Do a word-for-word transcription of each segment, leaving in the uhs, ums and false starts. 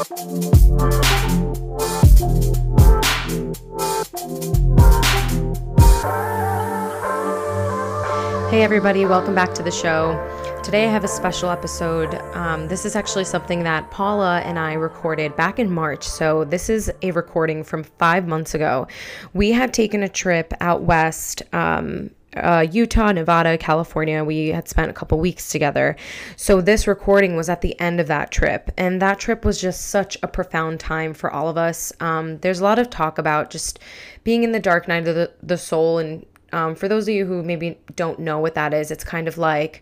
Hey everybody, welcome back to the show. Today I have a special episode. Um, this is actually something that Paula and I recorded back in March. So this is a recording from five months ago. We had taken a trip out west, um, uh, Utah, Nevada, California. We had spent a couple weeks together. So this recording was at the end of that trip. And that trip was just such a profound time for all of us. Um, there's a lot of talk about just being in the dark night of the, the soul. And um, for those of you who maybe don't know what that is, it's kind of like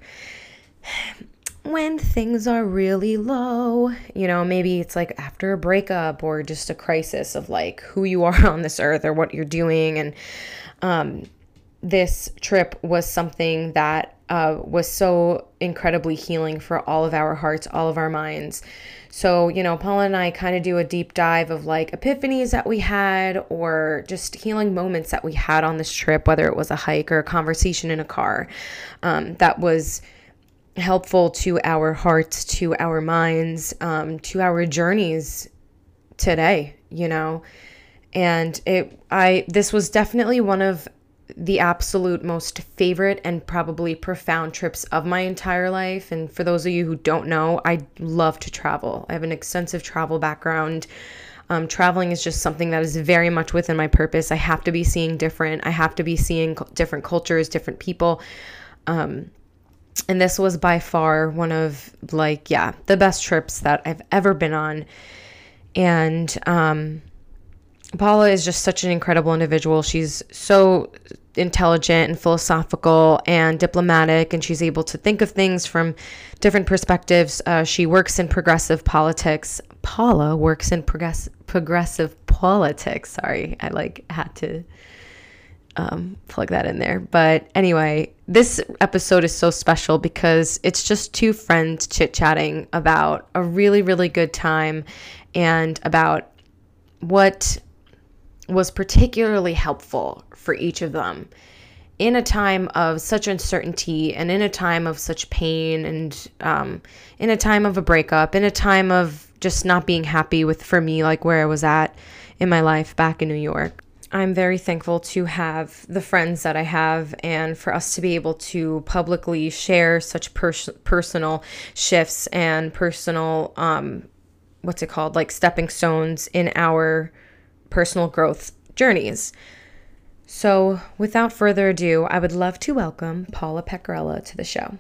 when things are really low, you know, maybe it's like after a breakup or just a crisis of like who you are on this earth or what you're doing. And um, this trip was something that uh, was so incredibly healing for all of our hearts, all of our minds. So, you know, Paula and I kind of do a deep dive of like epiphanies that we had or just healing moments that we had on this trip, whether it was a hike or a conversation in a car um, that was helpful to our hearts, to our minds, um, to our journeys today, you know. And it, I, this was definitely one of the absolute most favorite and probably profound trips of my entire life. And for those of you who don't know, I love to travel. I have an extensive travel background. Um, traveling is just something that is very much within my purpose. I have to be seeing different. I have to be seeing different cultures, different people. Um, And this was by far one of, like, yeah, the best trips that I've ever been on. And um, Paula is just such an incredible individual. She's so intelligent and philosophical and diplomatic, and she's able to think of things from different perspectives. Uh, she works in progressive politics. Paula works in progress- progressive politics. Sorry, I, like, had to Um, plug that in there. But anyway, this episode is so special because it's just two friends chit-chatting about a really, really good time and about what was particularly helpful for each of them in a time of such uncertainty and in a time of such pain and um, in a time of a breakup, in a time of just not being happy with, for me, like where I was at in my life back in New York. I'm very thankful to have the friends that I have and for us to be able to publicly share such pers- personal shifts and personal, um, what's it called, like stepping stones in our personal growth journeys. So without further ado, I would love to welcome Paula Pecorella to the show.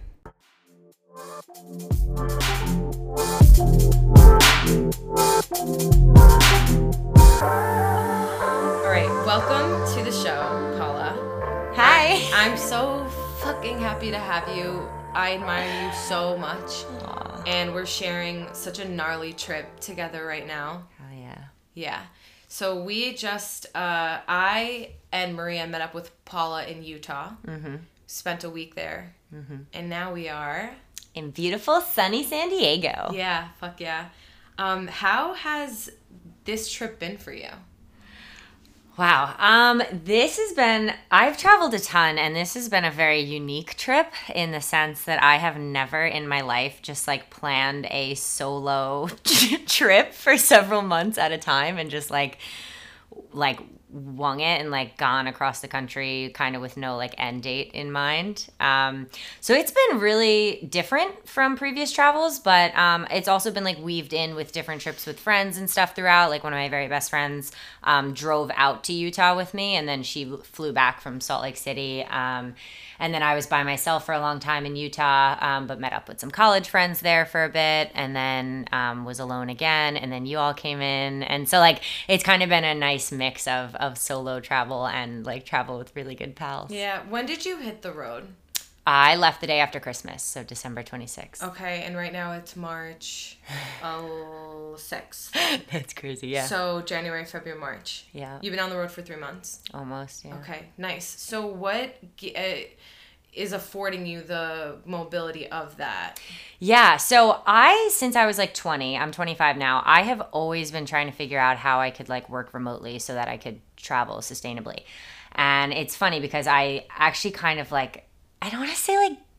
Welcome to the show, Paula. Hi. I, I'm so fucking happy to have you. I admire you so much. Aww. And we're sharing such a gnarly trip together right now. Oh, yeah. Yeah. So we just, uh, I and Maria met up with Paula in Utah. Mm-hmm. Spent a week there. Mm-hmm. And now we are in beautiful, sunny San Diego. Yeah, fuck yeah. Um, how has this trip been for you? Wow. Um, this has been, I've traveled a ton, and this has been a very unique trip in the sense that I have never in my life just like planned a solo trip for several months at a time and just like, like wung it and like gone across the country kind of with no like end date in mind. Um, so it's been really different from previous travels, but um, it's also been like weaved in with different trips with friends and stuff throughout. Like one of my very best friends um, drove out to Utah with me, and then she flew back from Salt Lake City. Um, and then I was by myself for a long time in Utah, um, but met up with some college friends there for a bit, and then um, was alone again. And then you all came in. And so like, it's kind of been a nice mix of, of solo travel and like travel with really good pals. Yeah. When did you hit the road? I left the day after Christmas, so December twenty-sixth. Okay, and right now it's March oh, sixth. That's crazy, yeah. So January, February, March. Yeah. You've been on the road for three months? Almost, yeah. Okay, nice. So what uh, is affording you the mobility of that? Yeah, so I, since I was like twenty, I'm twenty-five now, I have always been trying to figure out how I could like work remotely so that I could travel sustainably. And it's funny because I actually kind of like, I don't want to say like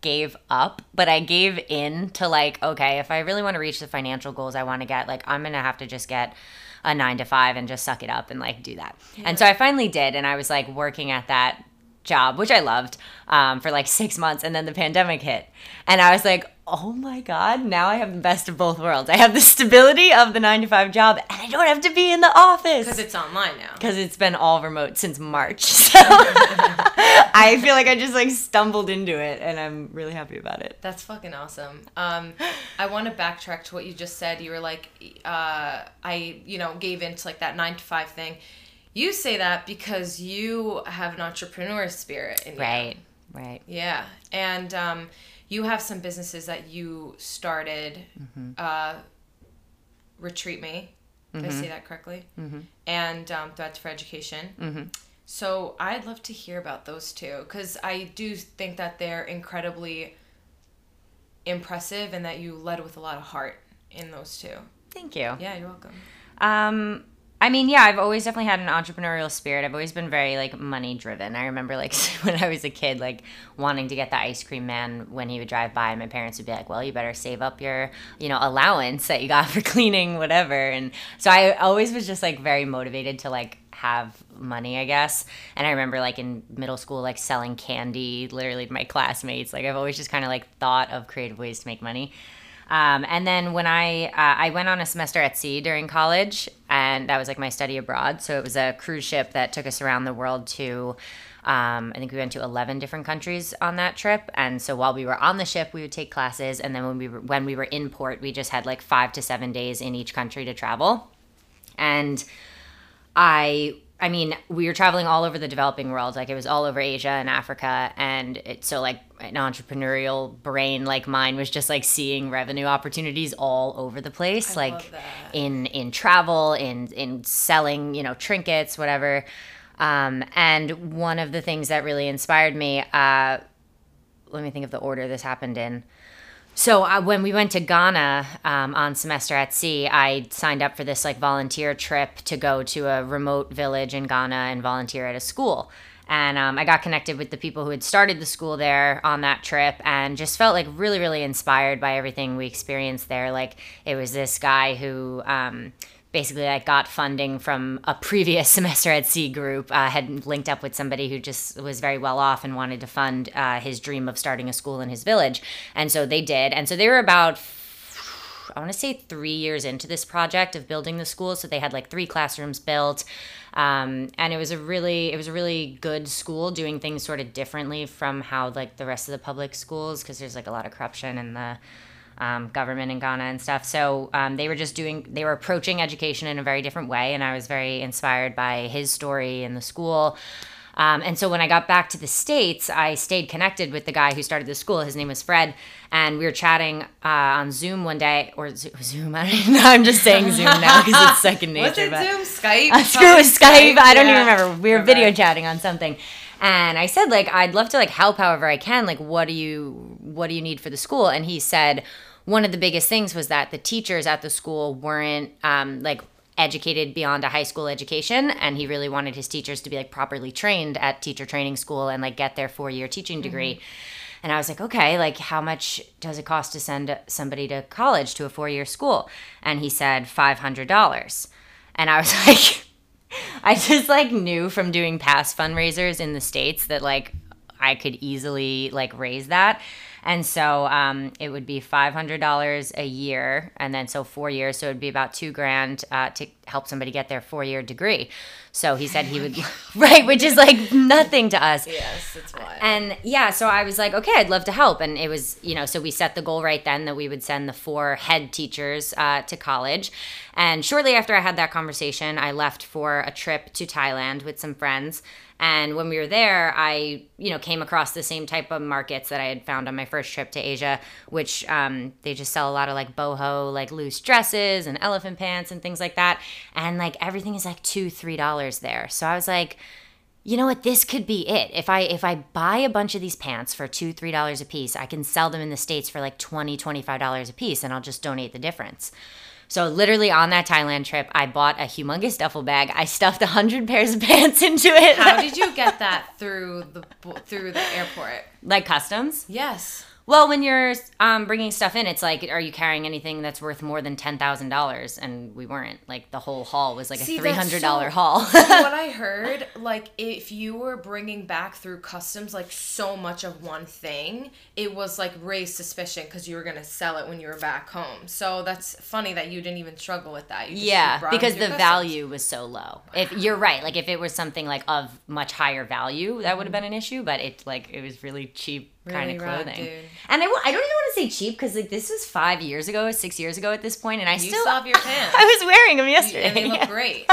gave up, but I gave in to like, okay, if I really want to reach the financial goals I want to get, like I'm going to have to just get a nine to five and just suck it up and like do that. Yeah. And so I finally did. And I was like working at that job, which I loved, um, for like six months. And then the pandemic hit. And I was like, oh my God, now I have the best of both worlds. I have the stability of the nine to five job and I don't have to be in the office. Because it's online now. Because it's been all remote since March. So I feel like I just like stumbled into it and I'm really happy about it. That's fucking awesome. Um, I want to backtrack to what you just said. You were like, uh, I, you know, gave into like that nine to five thing. You say that because you have an entrepreneur spirit in you. Right, right. Yeah. And um, you have some businesses that you started, mm-hmm. uh, Retreat Me. Did mm-hmm. I say that correctly? Mm-hmm. And um, Threads for Education. Mm-hmm. So I'd love to hear about those two because I do think that they're incredibly impressive and that you led with a lot of heart in those two. Thank you. Yeah, you're welcome. Um, I mean, yeah, I've always definitely had an entrepreneurial spirit. I've always been very, like, money driven. I remember, like, when I was a kid, like, wanting to get the ice cream man when he would drive by. My parents would be like, well, you better save up your, you know, allowance that you got for cleaning, whatever. And so I always was just, like, very motivated to, like, have money, I guess. And I remember, like, in middle school, like, selling candy literally to my classmates. Like, I've always just kind of, like, thought of creative ways to make money. Um, and then when I, uh, I went on a semester at sea during college, and that was like my study abroad. So it was a cruise ship that took us around the world to, um, I think we went to eleven different countries on that trip. And so while we were on the ship, we would take classes. And then when we were, when we were in port, we just had like five to seven days in each country to travel. And I I mean, we were traveling all over the developing world. Like, it was all over Asia and Africa. And it, so, like, an entrepreneurial brain like mine was just, like, seeing revenue opportunities all over the place. I like, love that. in in travel, in, in selling, you know, trinkets, whatever. Um, and one of the things that really inspired me, uh, let me think of the order this happened in. So uh, when we went to Ghana um, on semester at sea, I signed up for this like volunteer trip to go to a remote village in Ghana and volunteer at a school. And um, I got connected with the people who had started the school there on that trip and just felt like really, really inspired by everything we experienced there. Like, it was this guy who um, basically like got funding from a previous semester at sea group, uh, had linked up with somebody who just was very well off and wanted to fund uh, his dream of starting a school in his village. And so they did. And so they were about, I want to say three years into this project of building the school. So they had like three classrooms built. Um, and it was a really, it was a really good school, doing things sort of differently from how like the rest of the public schools, because there's like a lot of corruption in the Um, government in Ghana and stuff. So um, they were just doing, they were approaching education in a very different way. And I was very inspired by his story in the school. Um, and so when I got back to the States, I stayed connected with the guy who started the school. His name was Fred. And we were chatting uh, on Zoom one day, or Zoom, I don't know. I'm just saying Zoom now because it's second nature. Was it Zoom? Skype? Uh, screw with Skype. Skype. I don't yeah. even remember. We were okay. video chatting on something. And I said, like, I'd love to, like, help however I can. Like, what do you, what do you need for the school? And he said, one of the biggest things was that the teachers at the school weren't, um, like, educated beyond a high school education. And he really wanted his teachers to be, like, properly trained at teacher training school and, like, get their four-year teaching degree. Mm-hmm. And I was like, okay, like, how much does it cost to send somebody to college, to a four-year school? And he said five hundred dollars. And I was like... I just, like, knew from doing past fundraisers in the States that, like, I could easily, like, raise that. And so um, it would be five hundred dollars a year, and then so four years, so it would be about two grand uh, to help somebody get their four-year degree. So he said he would, right, which is, like, nothing to us. Yes, it's wild. And, yeah, so I was like, okay, I'd love to help. And it was, you know, so we set the goal right then that we would send the four head teachers uh, to college. And shortly after I had that conversation, I left for a trip to Thailand with some friends. And when we were there, I, you know, came across the same type of markets that I had found on my first trip to Asia, which um, they just sell a lot of, like, boho, like, loose dresses and elephant pants and things like that. And, like, everything is, like, two dollars, three dollars there. So I was like, you know what, this could be it. If I if I buy a bunch of these pants for two dollars, three dollars a piece, I can sell them in the States for, like, twenty dollars, twenty-five dollars a piece, and I'll just donate the difference. So literally on that Thailand trip, I bought a humongous duffel bag. I stuffed one hundred pairs of pants into it. How did you get that through the through the airport? Like customs? Yes. Well, when you're um, bringing stuff in, it's like, are you carrying anything that's worth more than ten thousand dollars? And we weren't. Like, the whole haul was like See, a three hundred dollars so, haul. What I heard, like, if you were bringing back through customs, like, so much of one thing, it was, like, raised suspicion because you were going to sell it when you were back home. So that's funny that you didn't even struggle with that. You just, yeah, you because the customs. value was so low. If you're right. Like, if it was something, like, of much higher value, that would have been an issue. But it, like, it was really cheap. Kind Really of rad, clothing, dude. and I, I don't even want to say cheap because like this was five years ago, six years ago at this point, and I you still, still have your pants. I was wearing them yesterday, and they look yeah. great.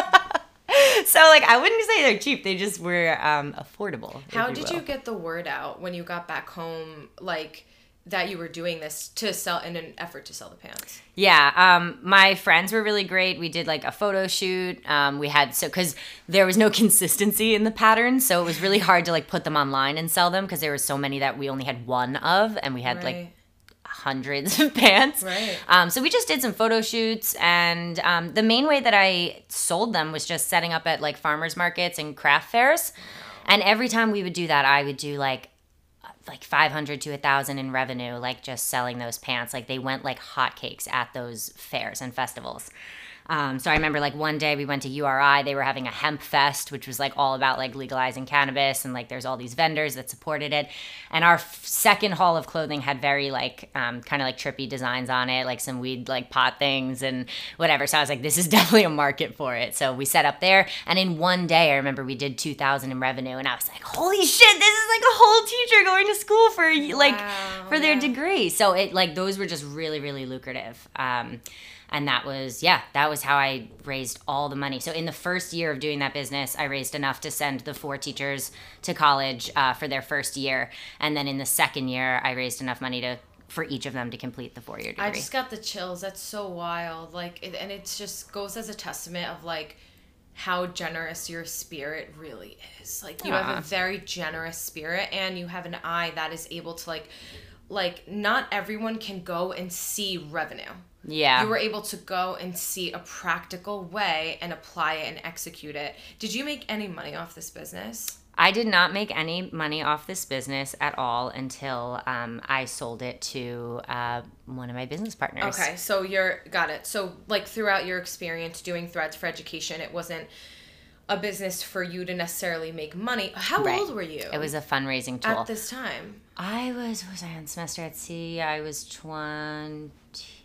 So like I wouldn't say they're cheap; they just were um, affordable. How you did will. you get the word out when you got back home, like that you were doing this to sell in an effort to sell the pants? Yeah, um, my friends were really great. We did like a photo shoot. Um, we had so because there was no consistency in the patterns, so it was really hard to like put them online and sell them because there were so many that we only had one of, and we had Right. like hundreds of pants. Right. Um, so we just did some photo shoots, and um, the main way that I sold them was just setting up at like farmers markets and craft fairs. And every time we would do that, I would do like like five hundred to a thousand in revenue, like just selling those pants. Like they went like hotcakes at those fairs and festivals. Um, so I remember like one day we went to U R I, they were having a hemp fest, which was like all about like legalizing cannabis, and like there's all these vendors that supported it. And our f- second haul of clothing had very like um, kind of like trippy designs on it, like some weed like pot things and whatever. So I was like, this is definitely a market for it. So we set up there, and in one day I remember we did two thousand in revenue, and I was like, holy shit, this is like a whole teacher going to school for like Wow, for their yeah. degree. So it like those were just really really lucrative. Um, And that was, yeah, that was how I raised all the money. So in the first year of doing that business, I raised enough to send the four teachers to college uh, for their first year. And then in the second year, I raised enough money to for each of them to complete the four-year degree. I just got the chills. That's so wild. Like, it, and it just goes as a testament of like how generous your spirit really is. Like, you Aw. have a very generous spirit, and you have an eye that is able to like, like not everyone can go and see revenue. Yeah. You were able to go and see a practical way and apply it and execute it. Did you make any money off this business? I did not make any money off this business at all until um, I sold it to uh, one of my business partners. Okay, so you're got it. So like throughout your experience doing Threads for Education, it wasn't a business for you to necessarily make money. How Right. old were you? It was a fundraising tool. at this time. I was, was I on semester at sea? I was twenty.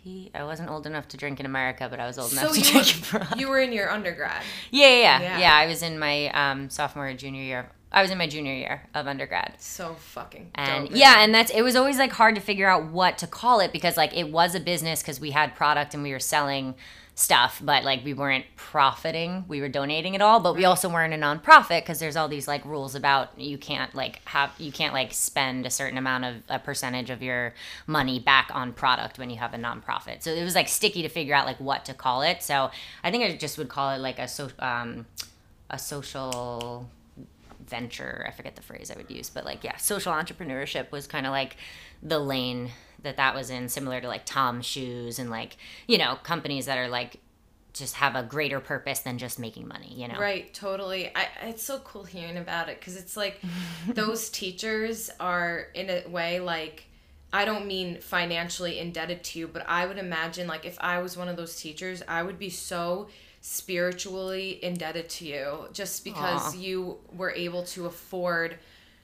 I wasn't old enough to drink in America, but I was old enough to you drink were, abroad. you were in your undergrad. Yeah, yeah, yeah, Yeah. yeah. I was in my um, sophomore or junior year. I was in my junior year of undergrad. So fucking And dope, yeah, man. and that's it was always like hard to figure out what to call it because like it was a business because we had product and we were selling stuff, but like we weren't profiting. We were donating it all, but we also weren't a nonprofit because there's all these like rules about you can't like have you can't like spend a certain amount of a percentage of your money back on product when you have a nonprofit. So it was like sticky to figure out like what to call it. So I think I just would call it like a so um a social venture. I forget the phrase I would use, but like, yeah, social entrepreneurship was kind of like the lane that that was in, similar to like Tom Shoes and like, you know, companies that are like just have a greater purpose than just making money, you know? Right, totally. I, it's so cool hearing about it because it's like those teachers are in a way like, I don't mean financially indebted to you, but I would imagine like if I was one of those teachers, I would be so spiritually indebted to you just because Aw. you were able to afford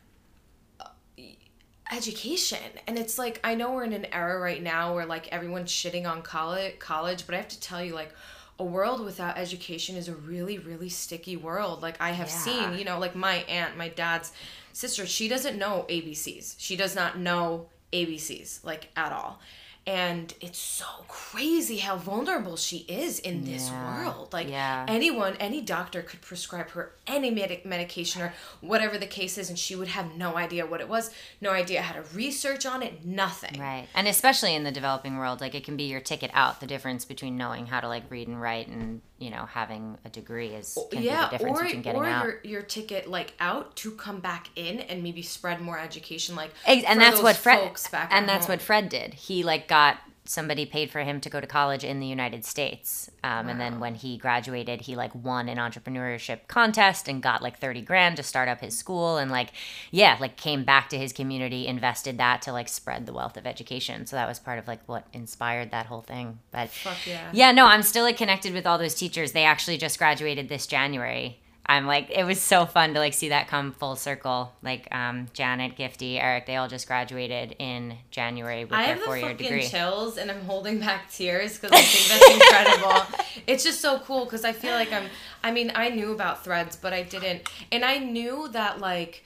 uh, education. And it's like, I know we're in an era right now where like everyone's shitting on college college but I have to tell you, like, a world without education is a really really sticky world. Like I have Yeah. seen, you know, like my aunt, my dad's sister, she doesn't know A B Cs. She does not know A B Cs like at all. And it's so crazy how vulnerable she is in this Yeah. world. Like Yeah. anyone, any doctor could prescribe her any medic medication or whatever the case is, and she would have no idea what it was, no idea how to research on it, nothing. Right. And especially in the developing world, like it can be your ticket out. The difference between knowing how to like read and write and, you know, having a degree is can Yeah, be the difference or, between getting or out. your your ticket like out to come back in and maybe spread more education, like Ex- and for that's those what Fred folks back and at that's home. what Fred did. He like got somebody paid for him to go to college in the United States. Um, Wow. And then when he graduated, he like won an entrepreneurship contest and got like thirty grand to start up his school. And like, yeah, like came back to his community, invested that to like spread the wealth of education. So that was part of like what inspired that whole thing. But Fuck yeah. yeah, no, I'm still like connected with all those teachers. They actually just graduated this January. I'm like, it was so fun to like see that come full circle. Like um, Janet, Gifty, Eric, they all just graduated in January with I their have the four-year fucking degree. chills, and I'm holding back tears because I think that's incredible. It's just so cool because I feel like I'm. I mean, I knew about Threads, but I didn't, and I knew that like.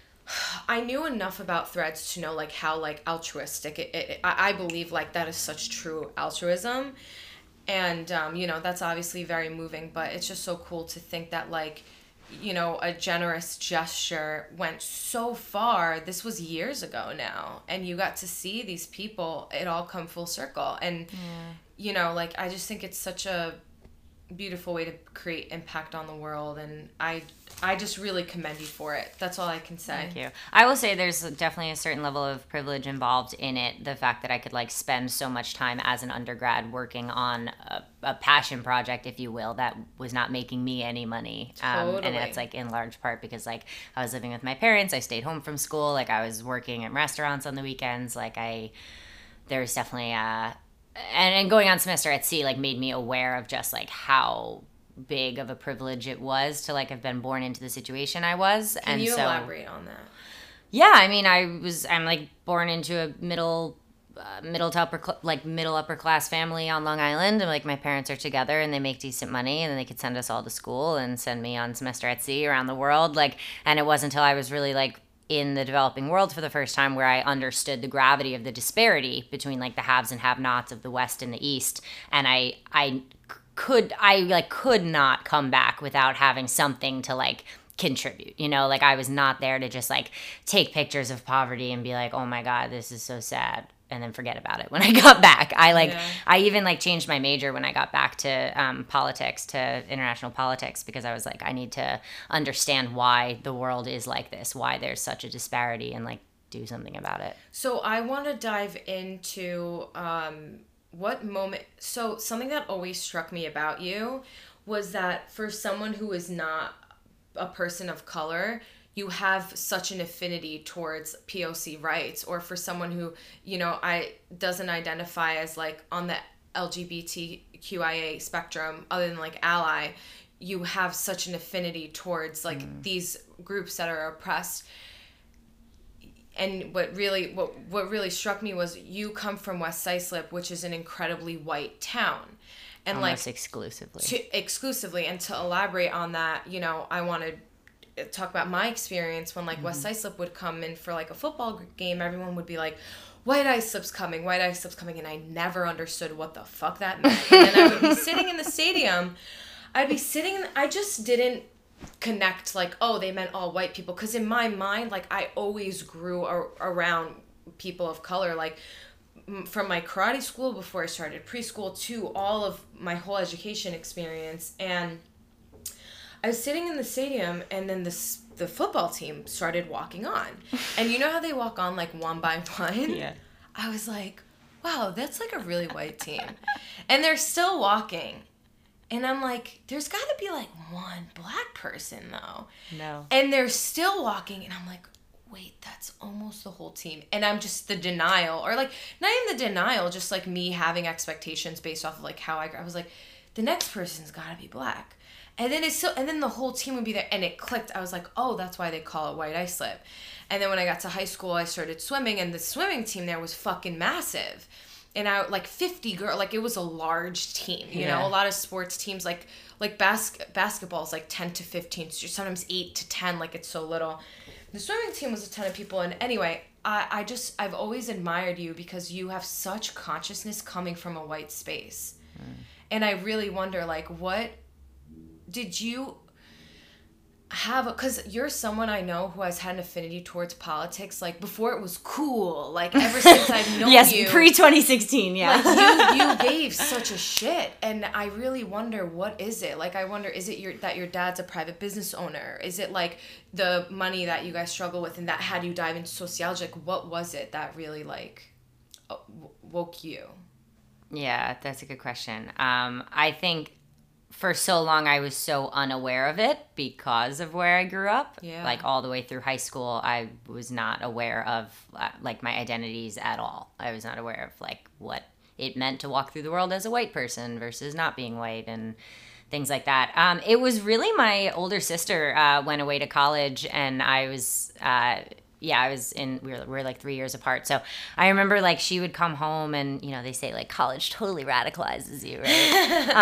I knew enough about Threads to know like how like altruistic it, it, I, I believe like that is such true altruism. And, um, you know, that's obviously very moving, but it's just so cool to think that, like, you know, a generous gesture went so far. This was years ago now. And you got to see these people, it all come full circle. And, yeah. you know, like, I just think it's such a beautiful way to create impact on the world. And I I just really commend you for it. That's all I can say. Thank you. I will say there's definitely a certain level of privilege involved in it. The fact that I could like spend so much time as an undergrad working on a, a passion project, if you will, that was not making me any money. Totally. Um, and that's like in large part because like I was living with my parents. I stayed home from school. Like I was working in restaurants on the weekends. Like I, there's definitely a, and, and going on semester at sea like made me aware of just like how big of a privilege it was to like have been born into the situation I was. Can and you so, elaborate on that? Yeah, I mean, I was I'm like born into a middle, uh, middle to upper cl- like middle upper class family on Long Island, and like my parents are together and they make decent money, and then they could send us all to school and send me on semester at sea around the world. Like, and it wasn't until I was really like in the developing world for the first time where I understood the gravity of the disparity between like the haves and have-nots of the West and the East, and I I. could I like could not come back without having something to like contribute, you know, like I was not there to just like take pictures of poverty and be like, oh my God, this is so sad, and then forget about it when I got back. I like yeah. I even like changed my major when I got back to um, politics, to international politics, because I was like, I need to understand why the world is like this, why there's such a disparity, and like do something about it. So I want to dive into um what moment, so something that always struck me about you was that for someone who is not a person of color, you have such an affinity towards P O C rights, or for someone who, you know, I doesn't identify as like on the L G B T Q I A spectrum other than like ally, you have such an affinity towards like mm. these groups that are oppressed. And what really what what really struck me was you come from West Islip, which is an incredibly white town, and almost like exclusively to, exclusively. And to elaborate on that, you know, I want to talk about my experience when like mm-hmm. West Islip would come in for like a football game. Everyone would be like, "White Islip's coming, White Islip's coming," and I never understood what the fuck that meant. And then I would be sitting in the stadium. I'd be sitting. I just didn't connect like, oh, they meant all white people, because in my mind like I always grew ar- around people of color, like m- from my karate school before I started preschool to all of my whole education experience. And I was sitting in the stadium, and then this the football team started walking on, and you know how they walk on like one by one? Yeah. I was like, wow, that's like a really white team. And they're still walking. And I'm like, there's got to be like one black person though. No. And they're still walking, and I'm like, wait, that's almost the whole team. And I'm just the denial, or like not even the denial, just like me having expectations based off of like how I, I was like, the next person's got to be black. And then it's so, and then the whole team would be there, and it clicked. I was like, oh, that's why they call it White Islip. And then when I got to high school, I started swimming, and the swimming team there was fucking massive. And I like fifty girls, like it was a large team, you yeah. know, a lot of sports teams, like, like bas- basketball is like ten to fifteen, sometimes eight to ten, like it's so little. The swimming team was a ton of people. And anyway, I, I just, I've always admired you because you have such consciousness coming from a white space. Mm. And I really wonder, like, what did you have, because you're someone I know who has had an affinity towards politics, like before it was cool, like ever since I've known yes, you. Yes, pre twenty sixteen, yeah. Like you, you gave such a shit, and I really wonder, what is it? Like, I wonder, is it your that your dad's a private business owner? Is it like the money that you guys struggle with, and that had you dive into sociology? Like, what was it that really like woke you? Yeah, that's a good question. Um, I think for so long I was so unaware of it because of where I grew up. Yeah. Like all the way through high school, I was not aware of uh, like my identities at all. I was not aware of like what it meant to walk through the world as a white person versus not being white and things like that. Um, it was really my older sister uh, went away to college, and I was. Uh, yeah, I was in, we were, we were like three years apart. So I remember like she would come home and, you know, they say like college totally radicalizes you, right?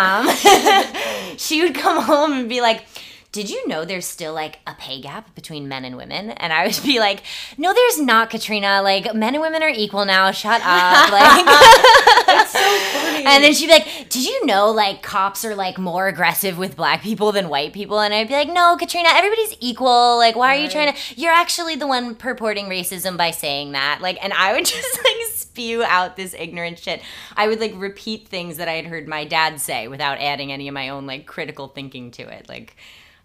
um, she would come home and be like, did you know there's still like a pay gap between men and women? And I would be like, no, there's not, Katrina. Like men and women are equal now. Shut up. Like, that's so funny. And then she'd be like, did you know like cops are like more aggressive with black people than white people? And I'd be like, no, Katrina, everybody's equal. Like, why are right. you trying to, you're actually the one purporting racism by saying that. Like, and I would just like spew out this ignorant shit. I would like repeat things that I had heard my dad say without adding any of my own like critical thinking to it. Like,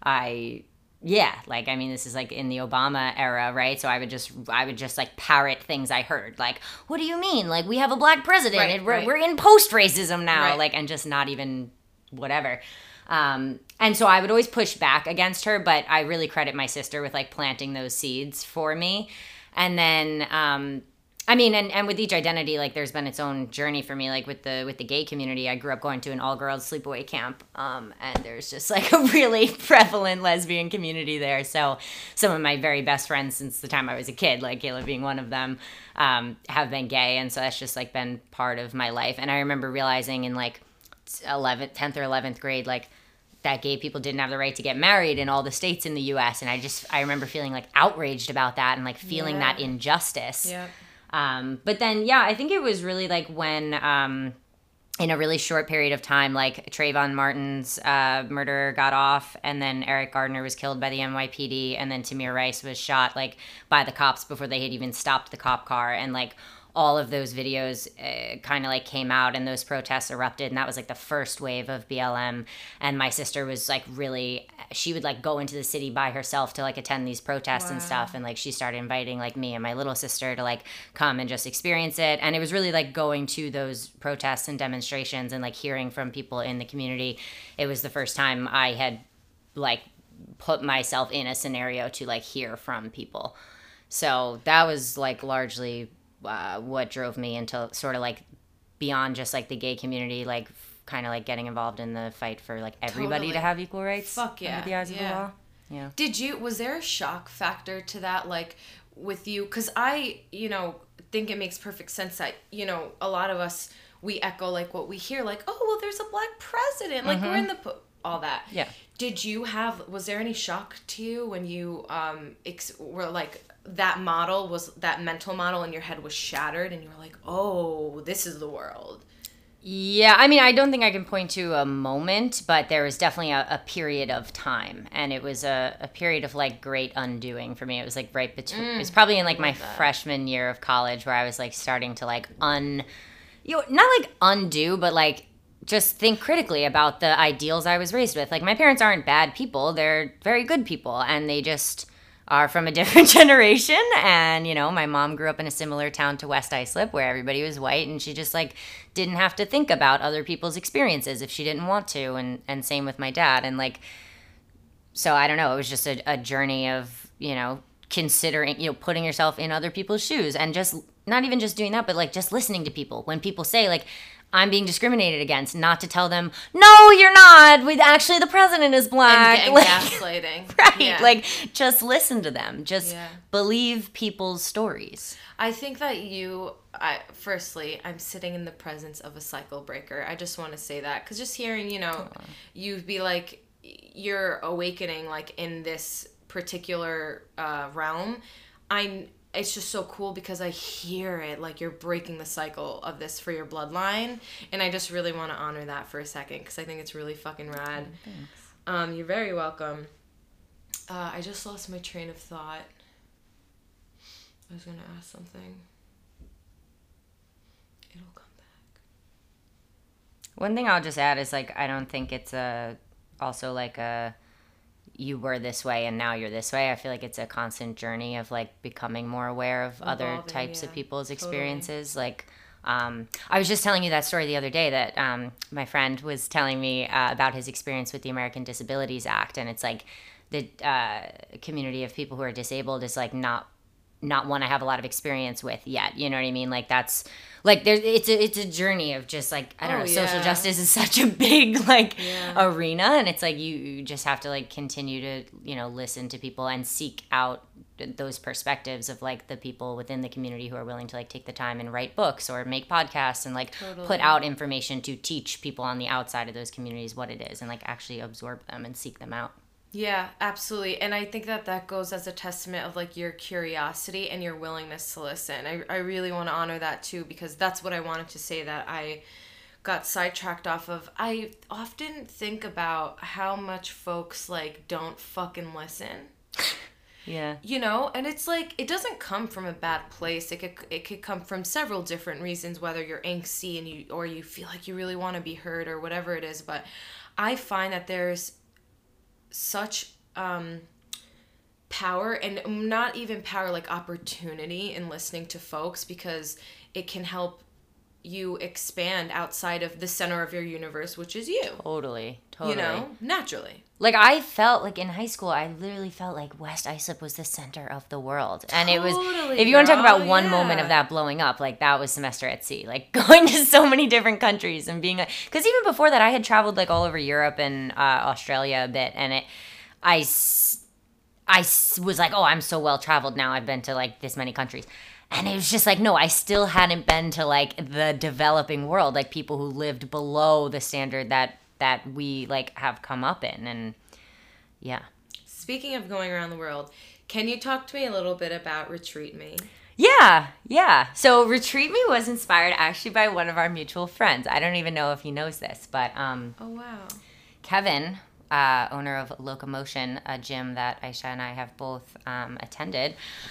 I, yeah, like, I mean, this is like in the Obama era, right? So I would just, I would just like parrot things I heard. Like, what do you mean? Like, we have a black president. Right, and we're, right. we're in post-racism now. Right. Like, and just not even whatever. Um, and so I would always push back against her, but I really credit my sister with like planting those seeds for me. And then, um, I mean, and, and with each identity, like there's been its own journey for me. Like with the with the gay community, I grew up going to an all girls sleepaway camp, um, and there's just like a really prevalent lesbian community there. So some of my very best friends since the time I was a kid, like Kayla being one of them, um, have been gay, and so that's just like been part of my life. And I remember realizing in like eleventh, tenth or eleventh grade, like that gay people didn't have the right to get married in all the states in the U S. And I just I remember feeling like outraged about that and like feeling Yeah. that injustice. Yeah. Um, but then, yeah, I think it was really like when, um, in a really short period of time, like Trayvon Martin's uh, murderer got off, and then Eric Gardner was killed by the N Y P D, and then Tamir Rice was shot like by the cops before they had even stopped the cop car, and like all of those videos uh, kind of like came out, and those protests erupted, and that was like the first wave of B L M. And my sister was like really, she would like go into the city by herself to like attend these protests Wow. and stuff, and like she started inviting like me and my little sister to like come and just experience it. And it was really like going to those protests and demonstrations and like hearing from people in the community. It was the first time I had like put myself in a scenario to like hear from people. So that was like largely uh, what drove me into sort of like beyond just like the gay community, like kind of like getting involved in the fight for like everybody Totally. to have equal rights. Fuck yeah. Under the eyes of yeah. the law. Yeah. Did you, was there a shock factor to that, like, with you? Because I, you know, think it makes perfect sense that, you know, a lot of us, we echo, like, what we hear, like, oh, well, there's a black president. Like, Mm-hmm. we're in the, po- all that. Yeah. Did you have, was there any shock to you when you um ex- were, like, that model was, that mental model in your head was shattered, and you were like, oh, this is the world? Yeah, I mean, I don't think I can point to a moment, but there was definitely a, a period of time, and it was a, a period of like great undoing for me. It was like right between, Mm, it was probably in like my that. freshman year of college where I was like starting to like un, you know, not like undo, but like just think critically about the ideals I was raised with. Like my parents aren't bad people; they're very good people, and they just are from a different generation. And, you know, my mom grew up in a similar town to West Islip where everybody was white, and she just like didn't have to think about other people's experiences if she didn't want to. And, and same with my dad. And like, so I don't know, it was just a, a journey of, you know, considering, you know, putting yourself in other people's shoes, and just not even just doing that, but like just listening to people when people say like, I'm being discriminated against, not to tell them, no, you're not. With actually, the president is black. And, and like, gaslighting. right. Yeah. Like, just listen to them. Just Yeah. believe people's stories. I think that you, I, firstly, I'm sitting in the presence of a cycle breaker. I just want to say that. Because just hearing, you know, you be like, you're awakening, like, in this particular uh, realm, I'm... it's just so cool because I hear it, like you're breaking the cycle of this for your bloodline, and I just really want to honor that for a second because I think it's really fucking rad. Oh, thanks. Um, you're very welcome. Uh, I just lost my train of thought. I was gonna ask something. It'll come back. One thing I'll just add is like, I don't think it's a also like a you were this way and now you're this way. I feel like it's a constant journey of like becoming more aware of other Evolving, types yeah, of people's totally. experiences. Like Um, I was just telling you that story the other day that um, my friend was telling me uh, about his experience with the American Disabilities Act, and it's like the uh, community of people who are disabled is like not not one I have a lot of experience with yet. You know what I mean? Like that's like there's it's a it's a journey of just like I don't Oh, know. Social yeah. justice is such a big like Yeah. arena, and it's like you, you just have to like continue to you know listen to people and seek out those perspectives of like the people within the community who are willing to like take the time and write books or make podcasts and like Totally. put out information to teach people on the outside of those communities what it is and like actually absorb them and seek them out. Yeah, absolutely. And I think that that goes as a testament of like your curiosity and your willingness to listen. I, I really want to honor that too, because that's what I wanted to say that I got sidetracked off of. I often think about how much folks like don't fucking listen. Yeah. You know, and it's like it doesn't come from a bad place. It could it could come from several different reasons, whether you're angsty and you or you feel like you really want to be heard or whatever it is. But I find that there's such um, power, and not even power, like opportunity in listening to folks, because it can help you expand outside of the center of your universe, which is you. Totally. Totally. You know, naturally. Like I felt like in high school, I literally felt like West Islip was the center of the world. And it was, Totally, if you want to talk girl, about one yeah. moment of that blowing up, like that was semester at sea, like going to so many different countries and being like, because even before that, I had traveled like all over Europe and uh, Australia a bit. And it, I, s- I s- was like, oh, I'm so well traveled now. I've been to like this many countries. And it was just like, no, I still hadn't been to like the developing world, like people who lived below the standard that that we like have come up in. And yeah. Speaking of going around the world, can you talk to me a little bit about Retreat Me? Yeah, yeah. So Retreat Me was inspired actually by one of our mutual friends. I don't even know if he knows this, but um, Oh, wow. Kevin, uh, owner of Locomotion, a gym that Aisha and I have both um, attended.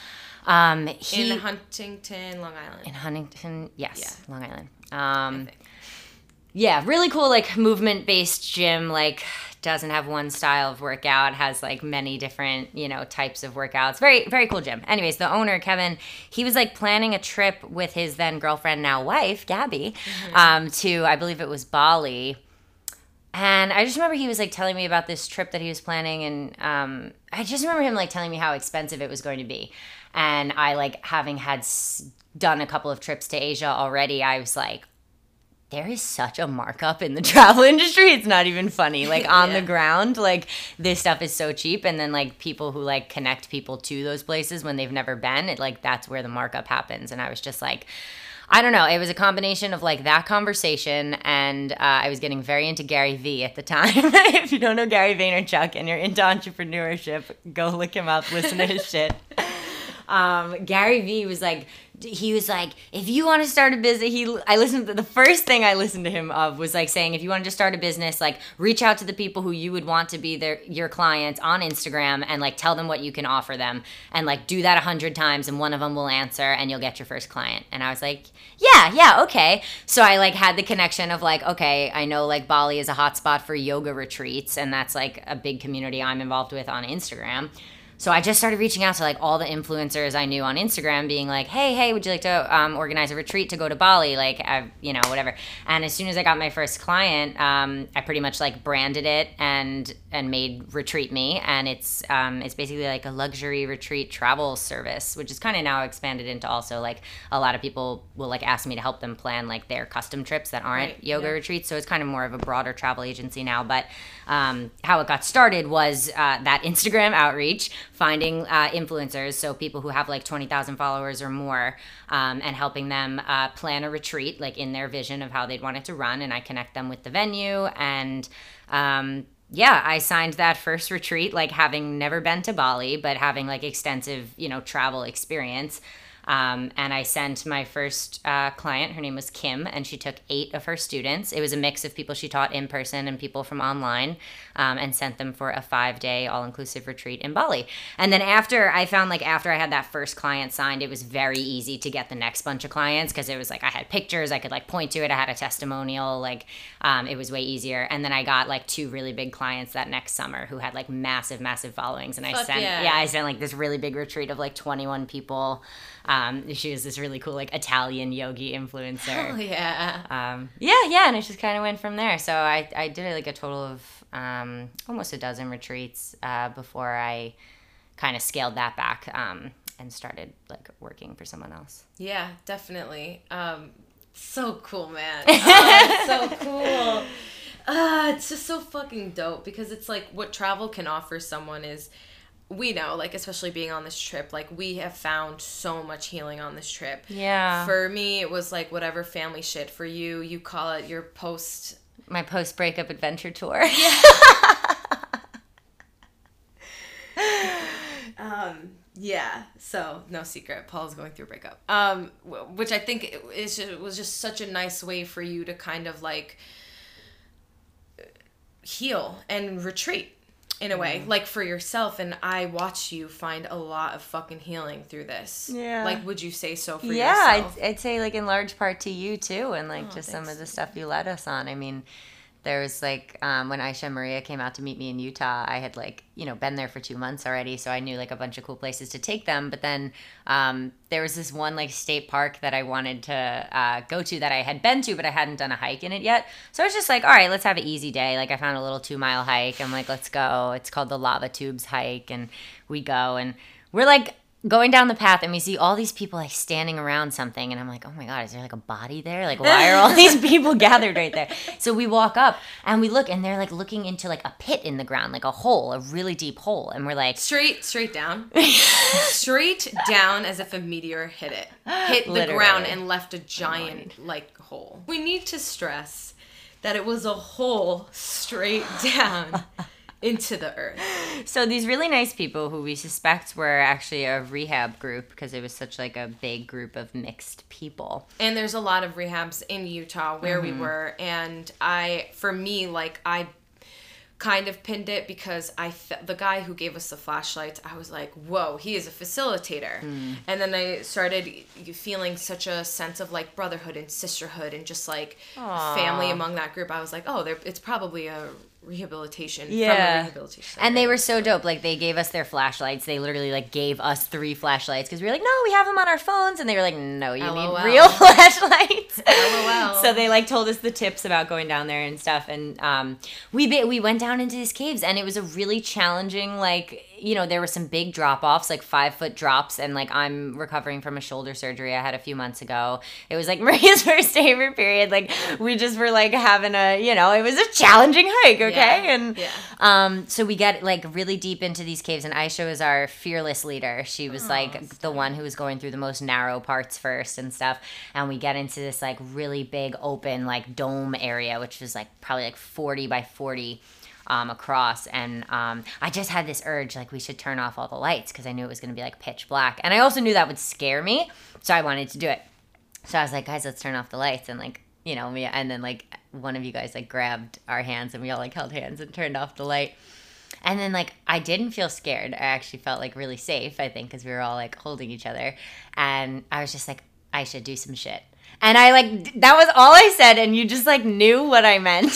Um, he, In Huntington, Long Island. in Huntington, yes, Yeah. Long Island. I Um, think. yeah, really cool, like movement-based gym, like doesn't have one style of workout, has like many different, you know, types of workouts. Very, very cool gym. Anyways, the owner, Kevin, he was like planning a trip with his then girlfriend, now wife, Gabby, Mm-hmm. um, to, I believe it was Bali. And I just remember he was like telling me about this trip that he was planning, and um, I just remember him like telling me how expensive it was going to be. And I like having had s- done a couple of trips to Asia already, I was like, there is such a markup in the travel industry. It's not even funny. Like on Yeah. the ground, like this stuff is so cheap. And then like people who like connect people to those places when they've never been, it like that's where the markup happens. And I was just like, I don't know. It was a combination of like that conversation, and uh, I was getting very into Gary Vee at the time. If you don't know Gary Vaynerchuk and you're into entrepreneurship, go look him up, listen to his shit. Um, Gary Vee was like, he was like, if you want to start a business, he, I listened to, the first thing I listened to him of was like saying, if you want to start a business, like reach out to the people who you would want to be their, your clients on Instagram and like tell them what you can offer them, and like do that a hundred times and one of them will answer and you'll get your first client. And I was like, yeah, yeah, okay. So I like had the connection of like, okay, I know like Bali is a hotspot for yoga retreats, and that's like a big community I'm involved with on Instagram. So I just started reaching out to like all the influencers I knew on Instagram, being like, hey, hey, would you like to um, organize a retreat to go to Bali? Like, I, you know, whatever. And as soon as I got my first client, um, I pretty much like branded it and and made Retreat Me. And it's um, it's basically like a luxury retreat travel service, which is kind of now expanded into also like a lot of people will like ask me to help them plan like their custom trips that aren't Right, yoga yeah. retreats. So it's kind of more of a broader travel agency now. But um, how it got started was uh, that Instagram outreach, finding uh, influencers, so people who have like twenty thousand followers or more, um, and helping them uh, plan a retreat like in their vision of how they'd want it to run. And I connect them with the venue. And um, yeah, I signed that first retreat, like having never been to Bali, but having like extensive, you know, travel experience. Um, and I sent my first uh, client, her name was Kim, and she took eight of her students. It was a mix of people she taught in person and people from online, um, and sent them for a five-day all-inclusive retreat in Bali. And then after, I found like after I had that first client signed, it was very easy to get the next bunch of clients, because it was like I had pictures, I could like point to it, I had a testimonial, like um, it was way easier. And then I got like two really big clients that next summer who had like massive, massive followings. And I Fuck sent, yeah. yeah, I sent like this really big retreat of like twenty-one people. Um, she was this really cool like Italian yogi influencer. Oh yeah. Um, yeah, yeah, and it just kind of went from there. So I, I did like a total of um, almost a dozen retreats uh, before I kind of scaled that back um, and started like working for someone else. Yeah, definitely. Um, so cool, man. Oh, it's so cool. Uh, it's just so fucking dope because it's like what travel can offer someone is, we know, like, especially being on this trip, like, we have found so much healing on this trip. Yeah. For me, it was like whatever family shit. For you, you call it your post... My post-breakup adventure tour. Yeah. um, yeah. So, no secret. Paul's going through a breakup. Um, which I think it, is just, it was just such a nice way for you to kind of, like, heal and retreat. In a way, like for yourself, and I watched you find a lot of fucking healing through this. Yeah. Like, would you say so for yeah, yourself? Yeah, I'd, I'd say like in large part to you too, and like Oh, just thanks. some of the stuff you led us on. I mean, there was like um, when Aisha and Maria came out to meet me in Utah, I had like, you know, been there for two months already, so I knew like a bunch of cool places to take them. But then um, there was this one like state park that I wanted to uh, go to that I had been to, but I hadn't done a hike in it yet. So I was just like, all right, let's have an easy day. Like I found a little two mile hike. I'm like, let's go. It's called the Lava Tubes hike, and we go and we're like going down the path, and we see all these people like standing around something, and I'm like, oh my god, is there like a body there? Like, why are all these people gathered right there? So we walk up and we look, and they're like looking into like a pit in the ground, like a hole, a really deep hole, and we're like, straight straight down straight down, as if a meteor hit it hit the Literally. ground and left a giant like hole. We need to stress that it was a hole straight down into the earth. So these really nice people who we suspect were actually a rehab group, because it was such like a big group of mixed people. And there's a lot of rehabs in Utah where mm-hmm. we were, and I, for me, like, I kind of pinned it because I fe- the guy who gave us the flashlights, I was like, whoa, he is a facilitator. Mm. And then I started feeling such a sense of like brotherhood and sisterhood and just like Aww. family among that group. I was like, oh, there, it's probably a rehabilitation yeah. from a rehabilitation center. And they were so dope. Like, they gave us their flashlights. They literally like gave us three flashlights because we were like, no, we have them on our phones. And they were like, no, you L O L. need real flashlights. L O L. So they like told us the tips about going down there and stuff. And um, we ba- we went down into these caves, and it was a really challenging, like, you know, there were some big drop offs, like five foot drops. And like, I'm recovering from a shoulder surgery I had a few months ago. It was like Maria's first favorite period. Like, we just were like having a, you know, it was a challenging hike. Okay. Yeah. And yeah. um, so we get like really deep into these caves, and Aisha was our fearless leader. She was oh, like the one who was going through the most narrow parts first and stuff. And we get into this like really big open like dome area, which was like probably like forty by forty um, across. And um, I just had this urge, like, we should turn off all the lights because I knew it was going to be like pitch black. And I also knew that would scare me. So I wanted to do it. So I was like, guys, let's turn off the lights. And like, you know, me, and then like one of you guys like grabbed our hands, and we all like held hands and turned off the light. And then like, I didn't feel scared. I actually felt like really safe, I think, because we were all like holding each other. And I was just like, I should do some shit. And I like, that was all I said, and you just like knew what I meant.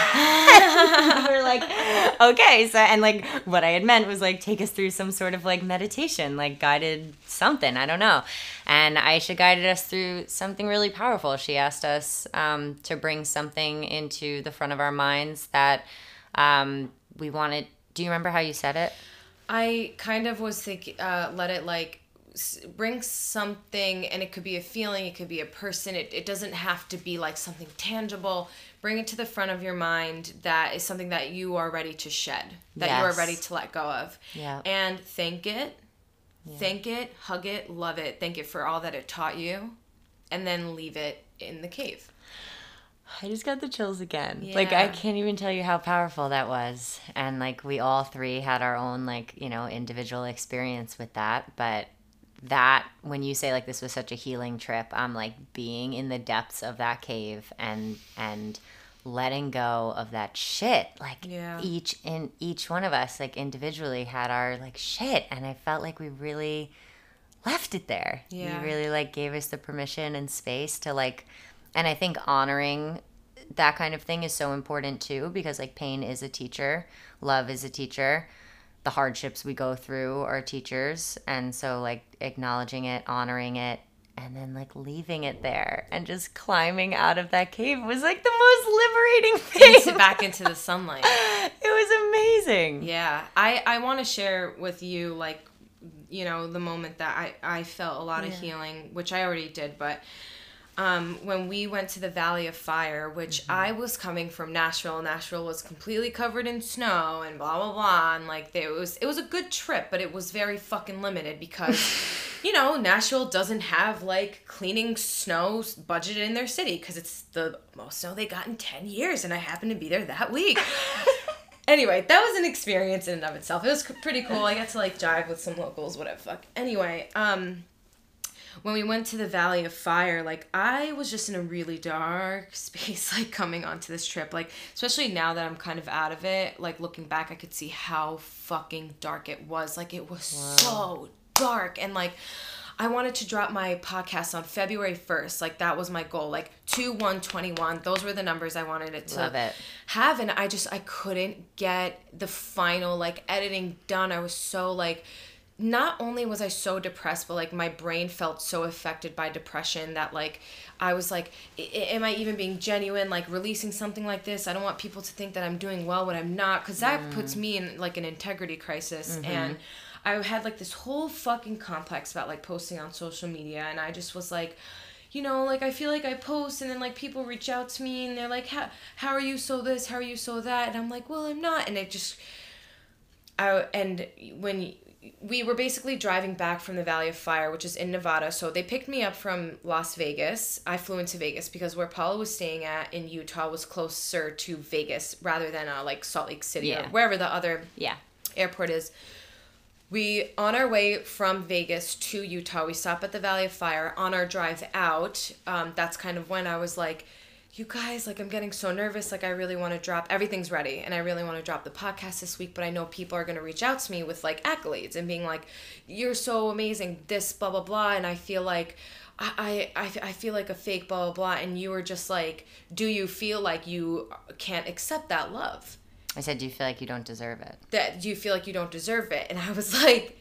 We were like, okay. So, and like what I had meant was like, take us through some sort of like meditation, like guided something, I don't know. And Aisha guided us through something really powerful. She asked us um, to bring something into the front of our minds that um, we wanted. Do you remember how you said it? I kind of was thinking, uh, let it like, bring something, and it could be a feeling, it could be a person, it, it doesn't have to be like something tangible. Bring it to the front of your mind that is something that you are ready to shed, that yes. you are ready to let go of. Yeah. And thank it, yeah. thank it, hug it, love it, thank it for all that it taught you, and then leave it in the cave. I just got the chills again. Yeah. Like, I can't even tell you how powerful that was. And like, we all three had our own like, you know, individual experience with that, but that, when you say like this was such a healing trip, I'm like being in the depths of that cave and and letting go of that shit. Like yeah. each in each one of us like individually had our like shit, and I felt like we really left it there. Yeah. We really like gave us the permission and space to like, and I think honoring that kind of thing is so important too, because like pain is a teacher, love is a teacher. the hardships we go through are teachers. And so like acknowledging it, honoring it, and then like leaving it there and just climbing out of that cave was like the most liberating thing. Into, back into the sunlight. It was amazing. Yeah. I, I want to share with you, like, you know, the moment that I, I felt a lot yeah. of healing, which I already did, but um, when we went to the Valley of Fire, which mm-hmm. I was coming from Nashville. Nashville was completely covered in snow and blah, blah, blah. And like, it was, it was a good trip, but it was very fucking limited because, you know, Nashville doesn't have like cleaning snow budgeted in their city because it's the most snow they got in ten years. And I happened to be there that week. Anyway, that was an experience in and of itself. It was pretty cool. I got to like jive with some locals, whatever fuck. Anyway, um... when we went to the Valley of Fire, like, I was just in a really dark space, like, coming onto this trip. Like, especially now that I'm kind of out of it, like, looking back, I could see how fucking dark it was. Like, it was wow. so dark. And, like, I wanted to drop my podcast on February first. Like, that was my goal. Like, two one twenty-one. Those were the numbers I wanted it to Love it. have. And I just, I couldn't get the final, like, editing done. I was so, like... not only was I so depressed, but like my brain felt so affected by depression that like I was like, am I even being genuine? Like releasing something like this, I don't want people to think that I'm doing well when I'm not, because that mm. puts me in like an integrity crisis. Mm-hmm. And I had like this whole fucking complex about like posting on social media, and I just was like, you know, like I feel like I post and then like people reach out to me and they're like, how how are you so this? How are you so that? And I'm like, well, I'm not. And it just, I and when. we were basically driving back from the Valley of Fire, which is in Nevada. So they picked me up from Las Vegas. I flew into Vegas because where Paula was staying at in Utah was closer to Vegas rather than uh, like Salt Lake City yeah. or wherever the other yeah. airport is. We, on our way from Vegas to Utah, we stop at the Valley of Fire. On our drive out, um, that's kind of when I was like, you guys, like, I'm getting so nervous. Like, I really want to drop, everything's ready. And I really want to drop the podcast this week, but I know people are going to reach out to me with, like, accolades and being like, you're so amazing, this, blah, blah, blah. And I feel like, I, I, I feel like a fake, blah, blah, blah. And you were just like, do you feel like you can't accept that love? I said, do you feel like you don't deserve it? That, do you feel like you don't deserve it? And I was like,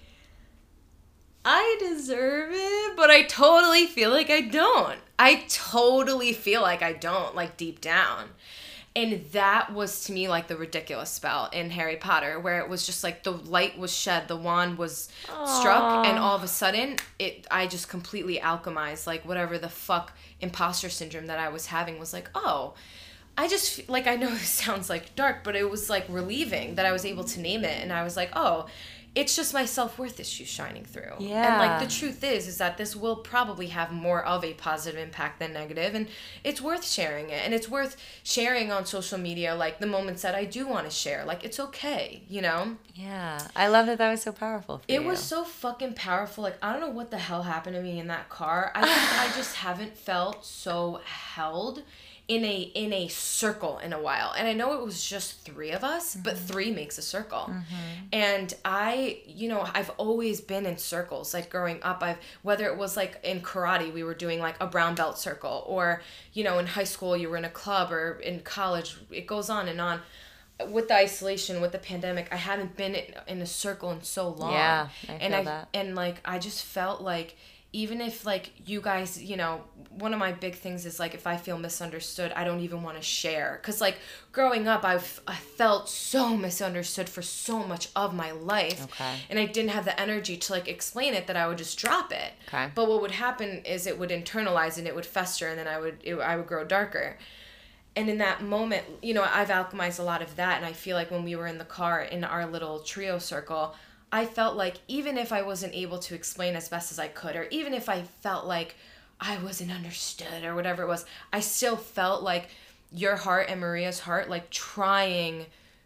I deserve it, but I totally feel like I don't. I totally feel like I don't, like deep down. And that was to me like the ridiculous spell in Harry Potter, where it was just like the light was shed, the wand was Aww. struck, and all of a sudden it I just completely alchemized like whatever the fuck imposter syndrome that I was having was like, oh, I just, like, I know this sounds like dark, but it was like relieving that I was able to name it. And I was like, oh, it's just my self-worth issues shining through. Yeah. And, like, the truth is, is that this will probably have more of a positive impact than negative, and it's worth sharing it. And it's worth sharing on social media, like, the moments that I do want to share. Like, it's okay, you know? Yeah. I love that that was so powerful for it you. was so fucking powerful. Like, I don't know what the hell happened to me in that car. I think I just haven't felt so held in a in a circle in a while. And I know it was just three of us, mm-hmm. but three makes a circle. Mm-hmm. And I, you know, I've always been in circles. Like growing up, I've, whether it was like in karate, we were doing like a brown belt circle, or, you know, in high school, you were in a club, or in college, it goes on and on. With the isolation, with the pandemic, I haven't been in, in a circle in so long. Yeah, I feel and I, that. And like, I just felt like, even if, like, you guys, you know, one of my big things is, like, if I feel misunderstood, I don't even want to share. Because, like, growing up, I've I felt so misunderstood for so much of my life. Okay. And I didn't have the energy to, like, explain it, that I would just drop it. Okay. But what would happen is it would internalize and it would fester, and then I would it, I would grow darker. And in that moment, you know, I've alchemized a lot of that. And I feel like when we were in the car in our little trio circle, I felt like even if I wasn't able to explain as best as I could, or even if I felt like I wasn't understood or whatever it was, I still felt like your heart and Maria's heart, like trying,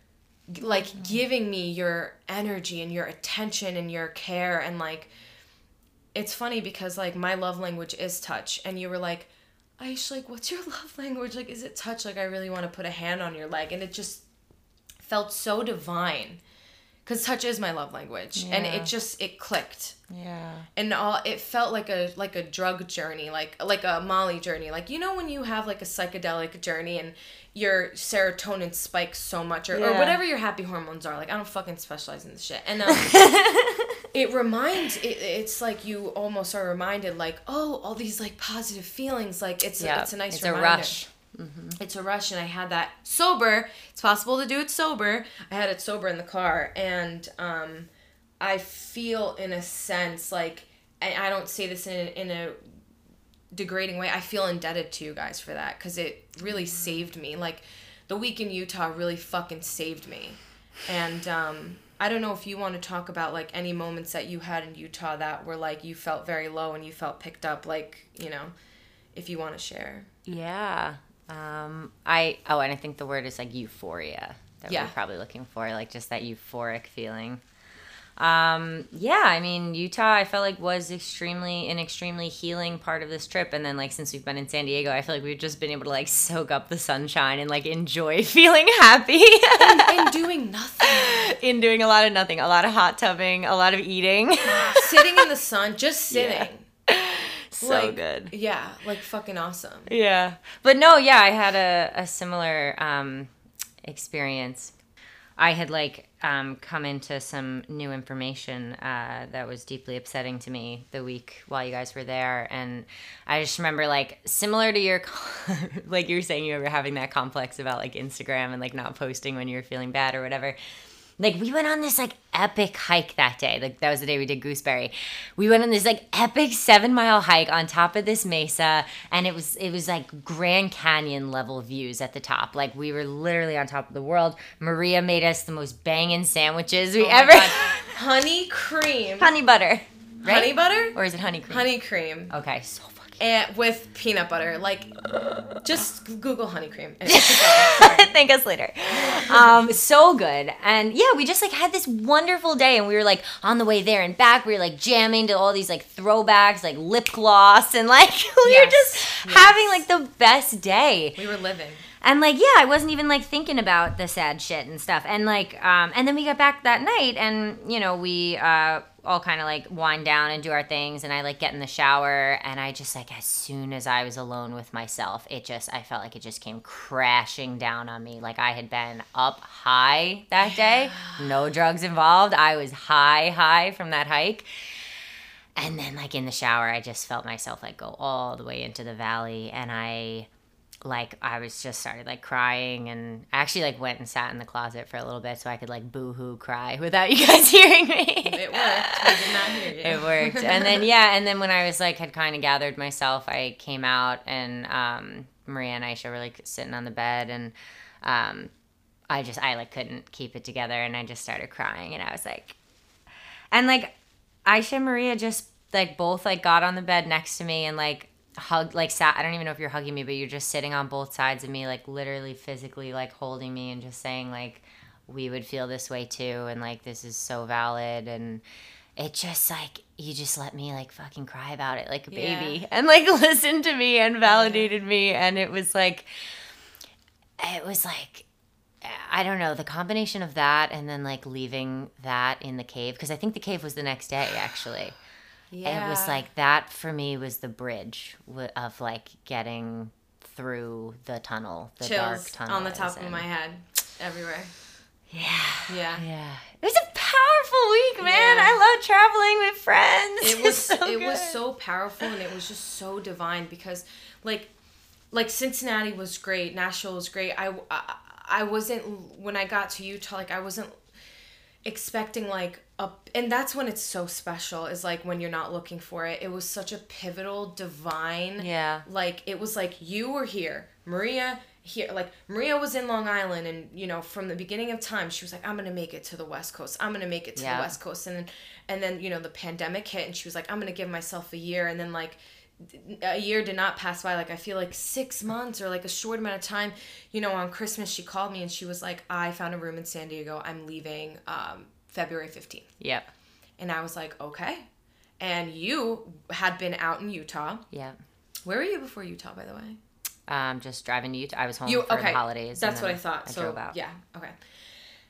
like mm-hmm. giving me your energy and your attention and your care. And like, it's funny because like my love language is touch. And you were like, Aish, like, what's your love language? Like, is it touch? Like, I really want to put a hand on your leg. And it just felt so divine. because touch is my love language, Yeah. and it just it clicked. Yeah. And all it felt like a like a drug journey, like like a Molly journey. Like, you know when you have like a psychedelic journey and your serotonin spikes so much, or, Yeah. or whatever your happy hormones are. Like, I don't fucking specialize in this shit. And um, it reminds it, it's like you almost are reminded, like, oh, all these like positive feelings. Like, it's Yeah. a, it's a nice it's reminder. a rush. Mm-hmm. It's a rush, and I had that sober. It's possible to do it sober. I had it sober in the car, and um, I feel in a sense like, and I don't say this in in a degrading way. I feel indebted to you guys for that, because it really saved me. Like, the week in Utah really fucking saved me, and um, I don't know if you want to talk about like any moments that you had in Utah that were like you felt very low and you felt picked up. Like, you know, if you want to share. Yeah. Um, I, oh, and I think the word is like euphoria that Yeah. we're probably looking for, like just that euphoric feeling. Um, yeah, I mean, Utah, I felt like was extremely, an extremely healing part of this trip. And then like, since we've been in San Diego, I feel like we've just been able to like soak up the sunshine and like enjoy feeling happy. and, and doing nothing. In doing a lot of nothing, a lot of hot tubbing, a lot of eating. Sitting in the sun, just sitting. Yeah. So like, good. Yeah, like fucking awesome. Yeah. But no, yeah, I had a, a similar um, experience. I had like um, come into some new information uh, that was deeply upsetting to me the week while you guys were there. And I just remember like similar to your, like you were saying you were having that complex about like Instagram and like not posting when you were feeling bad or whatever. Like, we went on this, like, epic hike that day. Like, that was the day we did Gooseberry. We went on this, like, epic seven-mile hike on top of this mesa, and it was, it was like, Grand Canyon-level views at the top. Like, we were literally on top of the world. Maria made us the most banging sandwiches we Oh my ever... God. Honey cream. Honey butter, right? Honey butter? Or is it honey cream? Honey cream. Okay, so fucking... And with peanut butter. Like, just Google honey cream. And keep going. Sorry. Thank us later. Um, so good. And yeah, we just like had this wonderful day, and we were like on the way there and back, we were like jamming to all these like throwbacks, like lip gloss, and like we Yes. were just Yes. having like the best day. We were living. And like, yeah, I wasn't even like thinking about the sad shit and stuff. And like, um, and then we got back that night, and you know, we uh, all kind of like wind down and do our things. And I like get in the shower, and I just like, as soon as I was alone with myself, it just, I felt like it just came crashing down on me. Like I had been up high that day, no drugs involved. I was high, high from that hike. And then like in the shower, I just felt myself like go all the way into the valley, and I. Like, I was just started, like, crying, and actually, like, went and sat in the closet for a little bit so I could, like, boo-hoo cry without you guys hearing me. It worked. We did not hear you. It worked. And then, yeah, and then when I was, like, had kind of gathered myself, I came out, and um, Maria and Aisha were, like, sitting on the bed, and um, I just, I, like, couldn't keep it together, and I just started crying, and I was, like... And, like, Aisha and Maria just, like, both, like, got on the bed next to me and, like... hug like sat I don't even know if you're hugging me, but you're just sitting on both sides of me, like literally physically like holding me and just saying like we would feel this way too, and like this is so valid. And it just like you just let me like fucking cry about it like a baby. Yeah. And like listened to me and validated yeah. me, and it was like it was like I don't know, the combination of that and then like leaving that in the cave, because I think the cave was the next day actually. Yeah. It was like that for me was the bridge of like getting through the tunnel, the Chills dark tunnel. On the top and... of my head, everywhere. Yeah. Yeah. Yeah. It was a powerful week, man. Yeah. I love traveling with friends. It was so it good. was so powerful, and it was just so divine, because like like Cincinnati was great, Nashville was great. I, I, I wasn't, when I got to Utah, like I wasn't expecting like a, and that's when it's so special, is like when you're not looking for it. It was such a pivotal, divine, yeah, like it was like you were here, Maria here, like Maria was in Long Island, and you know from the beginning of time she was like, I'm gonna make it to the West Coast, I'm gonna make it to yeah. the West Coast, and then and then you know the pandemic hit, and she was like, I'm gonna give myself a year, and then like a year did not pass by. Like I feel like six months or like a short amount of time, you know on Christmas she called me and she was like, I found a room in San Diego, I'm leaving um February fifteenth. Yep. And I was like, okay. And you had been out in Utah. Yeah. Where were you before Utah, by the way? Um, just driving to Utah. I was home you, for okay. the holidays. That's what I thought. I so drove out. Yeah. Okay.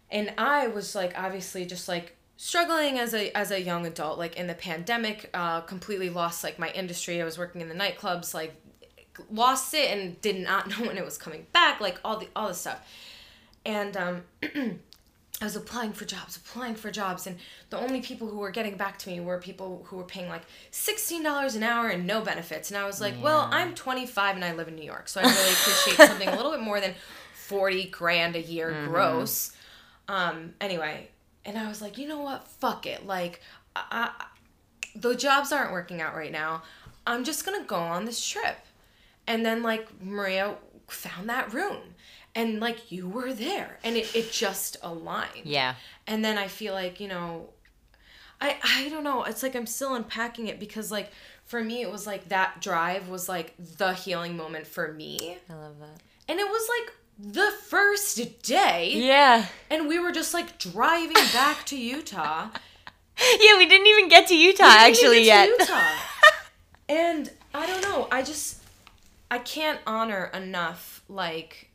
And I was like, obviously just like struggling as a as a young adult, like in the pandemic, uh, completely lost like my industry. I was working in the nightclubs, like lost it and did not know when it was coming back, like all the all this stuff. And um I was applying for jobs, applying for jobs, and the only people who were getting back to me were people who were paying like sixteen dollars an hour and no benefits. And I was like, yeah. well, I'm twenty-five and I live in New York, so I really appreciate something a little bit more than forty grand a year mm-hmm. gross. Um, anyway, and I was like, you know what? Fuck it. Like, I, I, the jobs aren't working out right now. I'm just going to go on this trip. And then, like, Maria found that room. And, like, you were there. And it, it just aligned. Yeah. And then I feel like, you know, I, I don't know. It's like I'm still unpacking it because, like, for me, it was like that drive was, like, the healing moment for me. I love that. And it was, like, the first day. Yeah. And we were just like driving back to Utah. Yeah, we didn't even get to Utah actually yet. To Utah. And I don't know, I just I can't honor enough like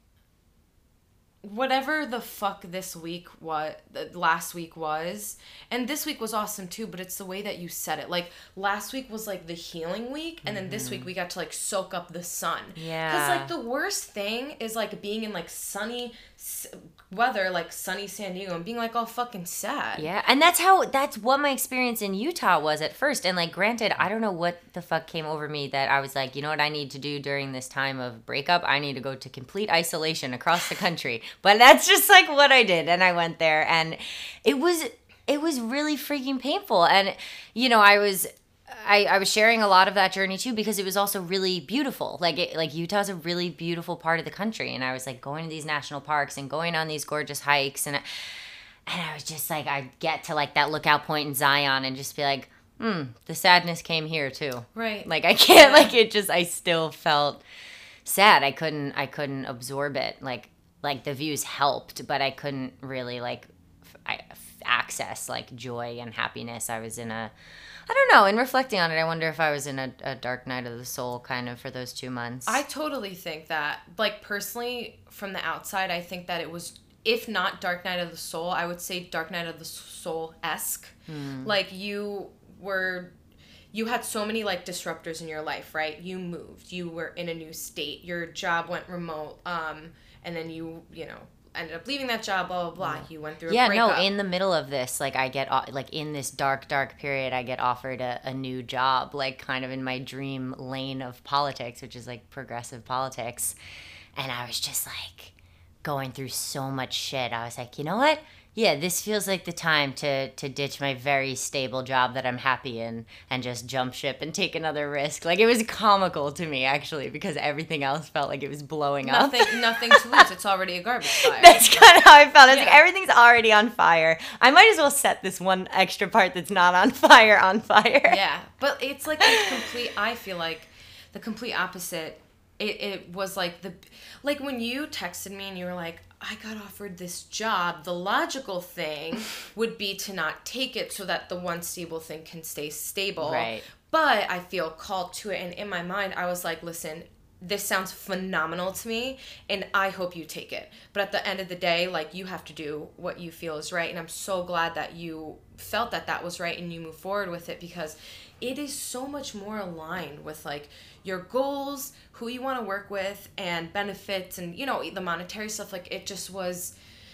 whatever the fuck this week what last week was, and this week was awesome too, but it's the way that you said it. Like last week was like the healing week, and then mm-hmm. this week we got to like soak up the sun. Yeah. Because like the worst thing is like being in like sunny weather, like sunny San Diego, and being like all fucking sad. Yeah, and that's how that's what my experience in Utah was at first. And like, granted, I don't know what the fuck came over me that I was like, you know what I need to do during this time of breakup? I need to go to complete isolation across the country. But that's just like what I did, and I went there, and it was it was really freaking painful. And you know, I was I, I was sharing a lot of that journey too, because it was also really beautiful. Like it, like Utah's a really beautiful part of the country, and I was like going to these national parks and going on these gorgeous hikes, and and I was just like, I'd get to like that lookout point in Zion and just be like, hmm, the sadness came here too. Right. Like I can't, yeah. like it just, I still felt sad. I couldn't, I couldn't absorb it. Like, like the views helped, but I couldn't really like I, access like joy and happiness. I was in a, I don't know, in reflecting on it, I wonder if I was in a, a dark night of the soul kind of for those two months. I totally think that. Like, personally, from the outside, I think that it was, if not Dark Night of the Soul, I would say Dark Night of the Soul-esque. Mm. Like, you were, you had so many, like, disruptors in your life, right? You moved. You were in a new state. Your job went remote. Um, and then you, you know, ended up leaving that job, blah, blah, blah. Yeah. You went through a yeah, breakup. no, in the middle of this, like, I get, like, in this dark, dark period, I get offered a, a new job, like, kind of in my dream lane of politics, which is, like, progressive politics. And I was just, like, going through so much shit. I was like, you know what? Yeah, this feels like the time to to ditch my very stable job that I'm happy in and just jump ship and take another risk. Like, it was comical to me, actually, because everything else felt like it was blowing nothing, up. Nothing to lose. It's already a garbage fire. That's kind of how I felt. I was yeah. like, everything's already on fire. I might as well set this one extra part that's not on fire on fire. Yeah, but it's like the complete, I feel like, the complete opposite. It, it was like the, like when you texted me and you were like, I got offered this job, the logical thing would be to not take it so that the one stable thing can stay stable. Right. But I feel called to it. And in my mind, I was like, listen, this sounds phenomenal to me, and I hope you take it. But at the end of the day, like, you have to do what you feel is right. And I'm so glad that you felt that that was right and you move forward with it, because it is so much more aligned with, like, your goals, who you want to work with, and benefits, and, you know, the monetary stuff. Like, it just was,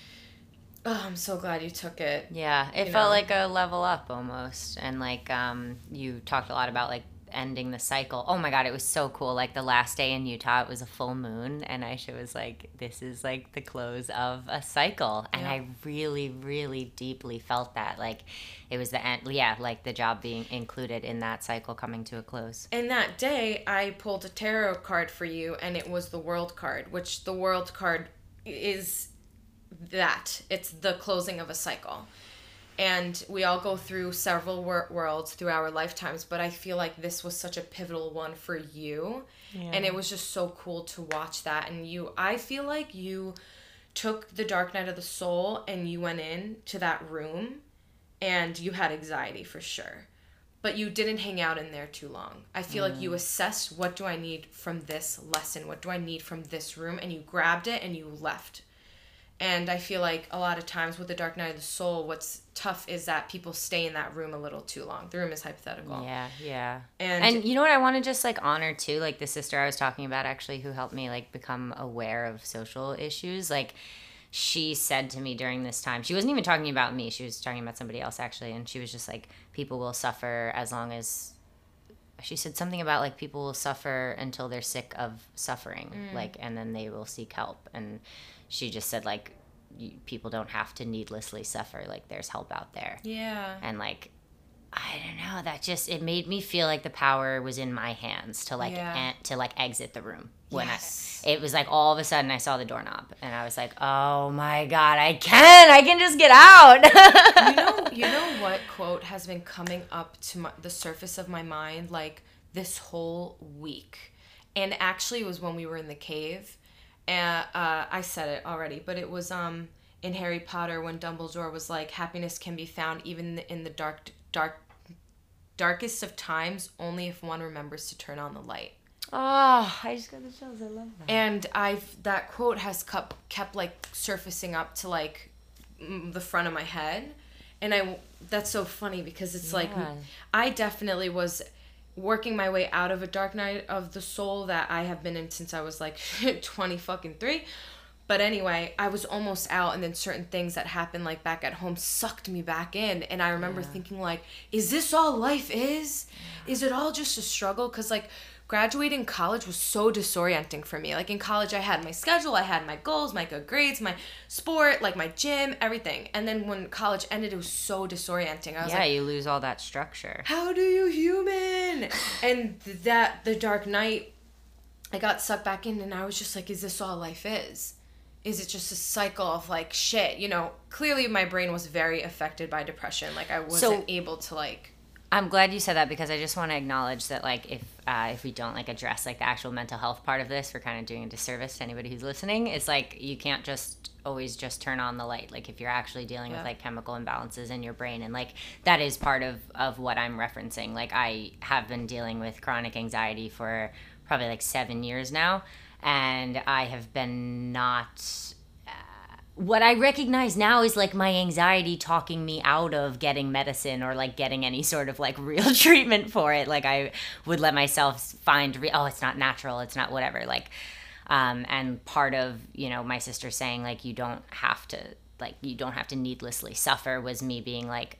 oh, I'm so glad you took it. Yeah, it felt know? like a level up almost. And, like, um, you talked a lot about, like, ending the cycle. Oh my God, it was so cool. Like, the last day in Utah, it was a full moon, and Aisha was like, this is like the close of a cycle. And yeah. I really, really deeply felt that. Like, it was the end, yeah, like the job being included in that cycle coming to a close. And that day, I pulled a tarot card for you, and it was the World card, which the World card is that. It's the closing of a cycle. And we all go through several wor- worlds through our lifetimes, but I feel like this was such a pivotal one for you. Yeah. And it was just so cool to watch that. And you, I feel like you took the Dark Night of the Soul and you went in to that room and you had anxiety for sure. But you didn't hang out in there too long. I feel mm. like you assessed, what do I need from this lesson? What do I need from this room? And you grabbed it and you left. And I feel like a lot of times with the dark night of the soul, what's tough is that people stay in that room a little too long. The room is hypothetical. Yeah, yeah. And, and you know what I want to just like honor too, like the sister I was talking about actually who helped me like become aware of social issues. Like she said to me during this time, she wasn't even talking about me, she was talking about somebody else actually, and she was just like, people will suffer as long as, she said something about like people will suffer until they're sick of suffering, mm. like, and then they will seek help. And she just said like, you, people don't have to needlessly suffer, like there's help out there. Yeah. And like, I don't know, that just, it made me feel like the power was in my hands to like yeah. en- to like exit the room. When yes. I, it was like all of a sudden I saw the doorknob and I was like, oh my God, I can, I can just get out. you know, you know what quote has been coming up to my, the surface of my mind like this whole week, and actually it was when we were in the cave, and uh, I said it already, but it was um in Harry Potter when Dumbledore was like, happiness can be found even in the dark, dark, darkest of times, only if one remembers to turn on the light. Oh, I just got the chills. I love that. And I've that quote has kept kept like surfacing up to like the front of my head, and I that's so funny because it's yeah. like I definitely was working my way out of a dark night of the soul that I have been in since I was like twenty fucking three. But anyway, I was almost out, and then certain things that happened like back at home sucked me back in, and I remember yeah. thinking like, is this all life is? Yeah. Is it all just a struggle? Because like graduating college was so disorienting for me. Like in college, I had my schedule, I had my goals, my good grades, my sport, like my gym, everything. And then when college ended, it was so disorienting. I was yeah, like, you lose all that structure. How do you human? And that, the dark night, I got sucked back in, and I was just like, is this all life is? Is it just a cycle of like shit? You know, clearly my brain was very affected by depression. Like I wasn't so, able to like... I'm glad you said that, because I just want to acknowledge that like if uh, if we don't like address like the actual mental health part of this, we're kind of doing a disservice to anybody who's listening. It's like you can't just always just turn on the light. Like if you're actually dealing yeah. with like chemical imbalances in your brain, and like that is part of of what I'm referencing. Like I have been dealing with chronic anxiety for probably like seven years now, and I have been not... What I recognize now is like my anxiety talking me out of getting medicine or like getting any sort of like real treatment for it. Like I would let myself find, re- oh, it's not natural, it's not whatever. Like, um, and part of, you know, my sister saying like, you don't have to, like, you don't have to needlessly suffer was me being like,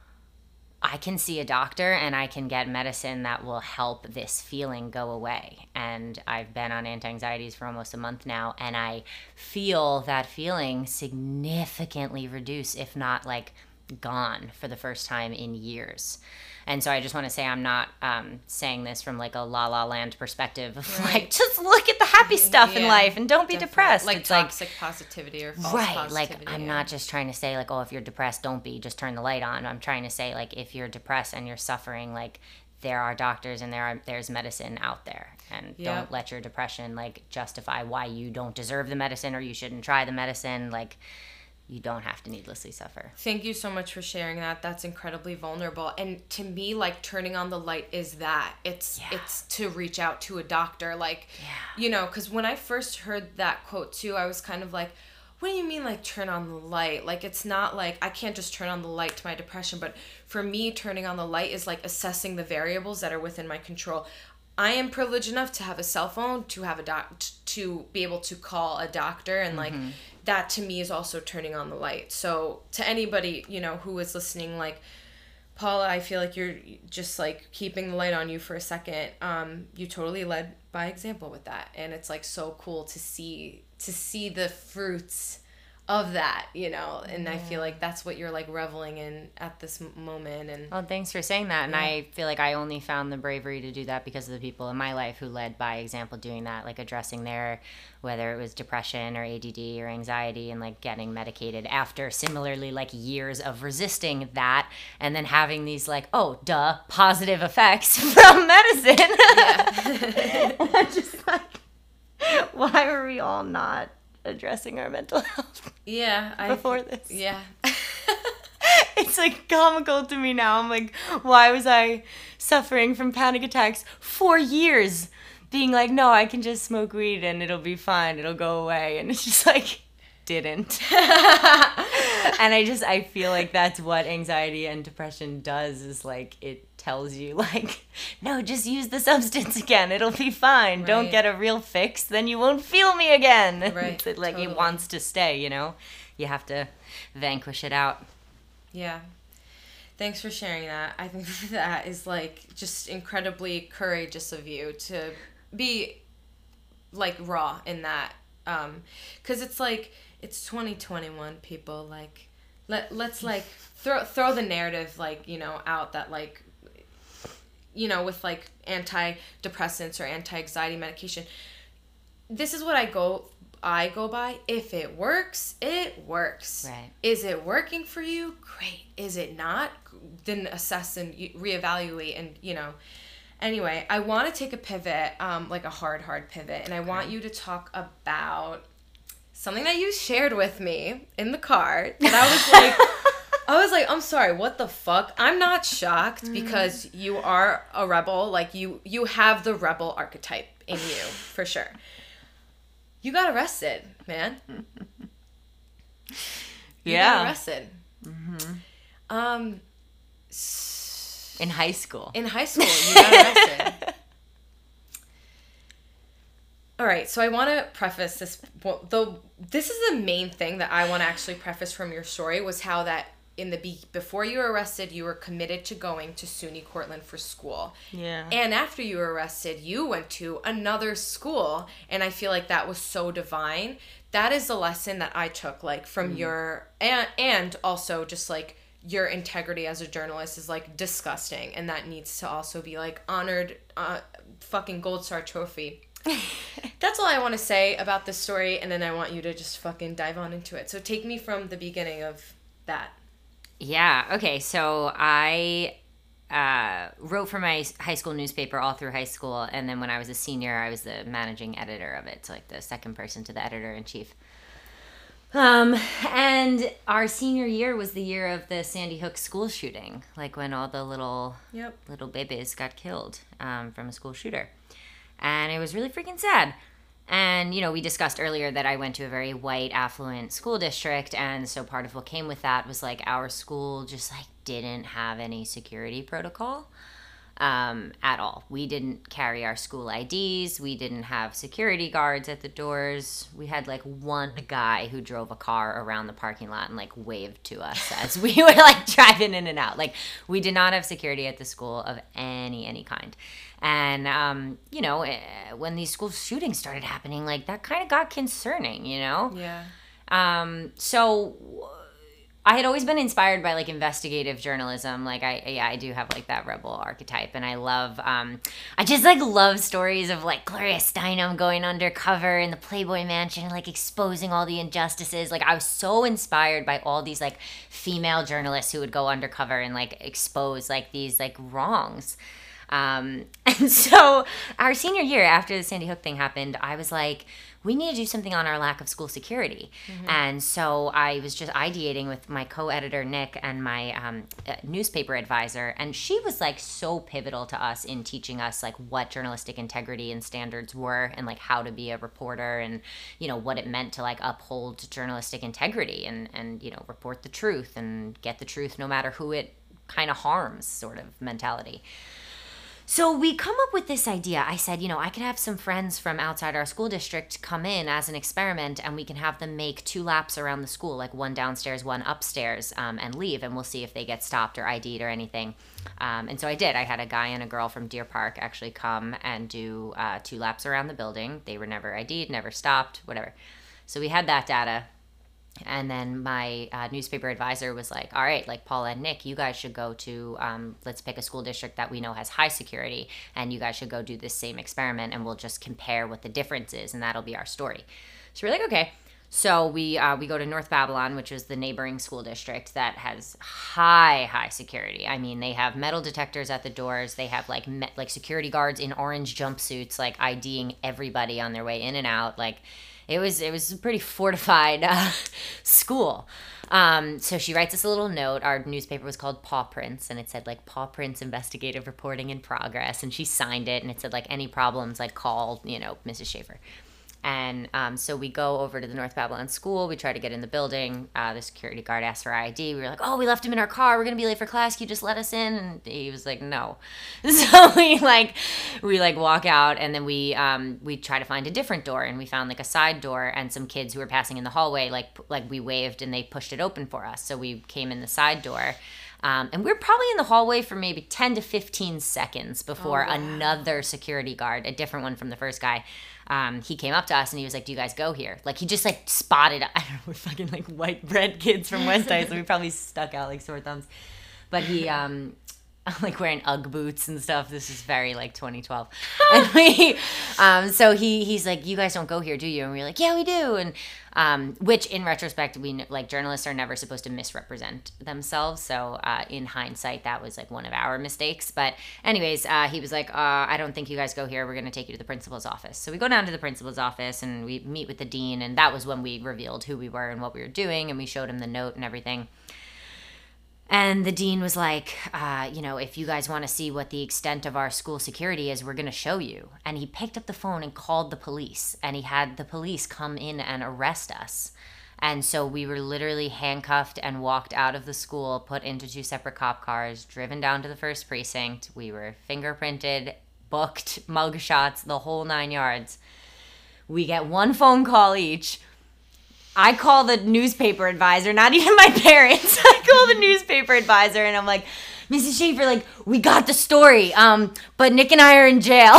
I can see a doctor and I can get medicine that will help this feeling go away. And I've been on anti-anxieties for almost a month now, and I feel that feeling significantly reduce, if not like gone, for the first time in years. And so I just want to say I'm not um, saying this from like a La La Land perspective of right. like, just look at the happy stuff yeah, in life and don't be definitely. depressed. Like it's toxic like, positivity or false right, positivity. Like I'm yeah. not just trying to say like, oh, if you're depressed, don't be, just turn the light on. I'm trying to say like, if you're depressed and you're suffering, like there are doctors and there are there's medicine out there. And yep. don't let your depression like justify why you don't deserve the medicine or you shouldn't try the medicine. Like, you don't have to needlessly suffer. Thank you so much for sharing that. That's incredibly vulnerable. And to me, like, turning on the light is that. It's yeah. it's to reach out to a doctor. Like, yeah. you know, because when I first heard that quote, too, I was kind of like, what do you mean, like, turn on the light? Like, it's not like I can't just turn on the light to my depression. But for me, turning on the light is, like, assessing the variables that are within my control. I am privileged enough to have a cell phone, to have a doc, to be able to call a doctor, and like mm-hmm. that to me is also turning on the light. So to anybody, you know, who is listening, like, Paula, I feel like you're just like keeping the light on you for a second. Um, you totally led by example with that, and it's like so cool to see to see the fruits of that, you know, and yeah. I feel like that's what you're like reveling in at this moment. And well, thanks for saying that. And yeah. I feel like I only found the bravery to do that because of the people in my life who led by example, doing that, like addressing their, whether it was depression or A D D or anxiety, and like getting medicated after similarly like years of resisting that, and then having these like, oh duh, positive effects from medicine. Yeah. I'm just like, why were we all not addressing our mental health yeah I, before this? Yeah. It's like comical to me now. I'm like, why was I suffering from panic attacks for years being like, no, I can just smoke weed and it'll be fine, it'll go away? And it's just like, didn't. And I just, I feel like that's what anxiety and depression does, is like, it tells you like, no, just use the substance again. It'll be fine. Right. Don't get a real fix. Then you won't feel me again. Right. Like totally. It wants to stay, you know, you have to vanquish it out. Yeah. Thanks for sharing that. I think that is like just incredibly courageous of you to be like raw in that. Um, 'cause it's like, it's twenty twenty-one, people. Like, let, let's like throw, throw the narrative, like, you know, out that like, you know, with like antidepressants or anti-anxiety medication. This is what I go, I go by. If it works, it works. Right. Is it working for you? Great. Is it not? Then assess and reevaluate and, you know. Anyway, I want to take a pivot, um, like a hard, hard pivot. And I okay. want you to talk about something that you shared with me in the car. And I was like, I was like, I'm sorry, what the fuck? I'm not shocked because you are a rebel. Like, you, you have the rebel archetype in you, for sure. You got arrested, man. You yeah. got arrested. Mm-hmm. Um, in high school. In high school, you got arrested. All right, so I want to preface this. Well, though this is the main thing that I want to actually preface from your story was how that in the be- before you were arrested, you were committed to going to SUNY Cortland for school. Yeah. And after you were arrested, you went to another school, and I feel like that was so divine. That is the lesson that I took, like, from mm. your and and also just like your integrity as a journalist is like disgusting, and that needs to also be like honored. Uh, fucking gold star trophy. That's all I want to say about this story, and then I want you to just fucking dive on into it. So take me from the beginning of that. Yeah. Okay. So I uh, wrote for my high school newspaper all through high school, and then when I was a senior, I was the managing editor of it, so like the second person to the editor in chief. Um, and our senior year was the year of the Sandy Hook school shooting, like when all the little yep. little babies got killed um, from a school shooter. And it was really freaking sad. And, you know, we discussed earlier that I went to a very white, affluent school district. And so part of what came with that was, like, our school just, like, didn't have any security protocol um, at all. We didn't carry our school I Ds. We didn't have security guards at the doors. We had, like, one guy who drove a car around the parking lot and, like, waved to us as we were, like, driving in and out. Like, we did not have security at the school of any, any kind. And, um, you know, when these school shootings started happening, like, that kind of got concerning, you know? Yeah. Um, so I had always been inspired by, like, investigative journalism. Like, I, yeah, I do have, like, that rebel archetype. And I love, um, I just, like, love stories of, like, Gloria Steinem going undercover in the Playboy Mansion, like, exposing all the injustices. Like, I was so inspired by all these, like, female journalists who would go undercover and, like, expose, like, these, like, wrongs. Um, and so our senior year, after the Sandy Hook thing happened, I was like, we need to do something on our lack of school security. Mm-hmm. And so I was just ideating with my co-editor, Nick, and my um, uh, newspaper advisor. And she was, like, so pivotal to us in teaching us, like, what journalistic integrity and standards were and, like, how to be a reporter and, you know, what it meant to, like, uphold journalistic integrity and, and you know, report the truth and get the truth no matter who it kind of harms sort of mentality. So we come up with this idea. I said, you know, I could have some friends from outside our school district come in as an experiment, and we can have them make two laps around the school, like one downstairs, one upstairs, um, and leave, and we'll see if they get stopped or I D'd or anything. Um, and so I did. I had a guy and a girl from Deer Park actually come and do uh, two laps around the building. They were never I D'd, never stopped, whatever. So we had that data. And then my uh, newspaper advisor was like, all right, like Paula and Nick, you guys should go to, um, let's pick a school district that we know has high security, and you guys should go do this same experiment, and we'll just compare what the difference is, and that'll be our story. So we're like, okay. So we uh, we go to North Babylon, which is the neighboring school district that has high, high security. I mean, they have metal detectors at the doors. They have like me- like security guards in orange jumpsuits, like IDing everybody on their way in and out, like. It was it was a pretty fortified uh, school. Um, so she writes us a little note. Our newspaper was called Paw Prints, and it said, like, Paw Prints investigative reporting in progress. And she signed it, and it said, like, any problems, like, call, you know, Missus Schaefer. And um, so we go over to the North Babylon school. We try to get in the building. Uh, the security guard asked for our I D. We were like, oh, we left him in our car. We're going to be late for class. Can you just let us in? And he was like, no. So we like we like walk out, and then we um, we try to find a different door. And we found like a side door, and some kids who were passing in the hallway, like like we waved and they pushed it open for us. So we came in the side door. Um, and we we're probably in the hallway for maybe ten to fifteen seconds before oh, wow. another security guard, a different one from the first guy, um, he came up to us and he was like, do you guys go here? Like, he just, like, spotted, I don't know, we're fucking, like, white bread kids from West High, so we probably stuck out like sore thumbs. But he, um, like, wearing Ugg boots and stuff. This is very, like, twenty twelve. And we, um, so he he's like, you guys don't go here, do you? And we were like, yeah, we do. And, um, which, in retrospect, we, like, journalists are never supposed to misrepresent themselves. So, uh, in hindsight, that was, like, one of our mistakes. But anyways, uh, he was like, uh, I don't think you guys go here. We're going to take you to the principal's office. So we go down to the principal's office and we meet with the dean. And that was when we revealed who we were and what we were doing. And we showed him the note and everything. And the dean was like, uh, you know, if you guys want to see what the extent of our school security is, we're going to show you. And he picked up the phone and called the police. And he had the police come in and arrest us. And so we were literally handcuffed and walked out of the school, put into two separate cop cars, driven down to the first precinct. We were fingerprinted, booked, mug shots, the whole nine yards. We get one phone call each. I call the newspaper advisor, not even my parents. I call the newspaper advisor and I'm like, Missus Schaefer, like, we got the story, um, but Nick and I are in jail.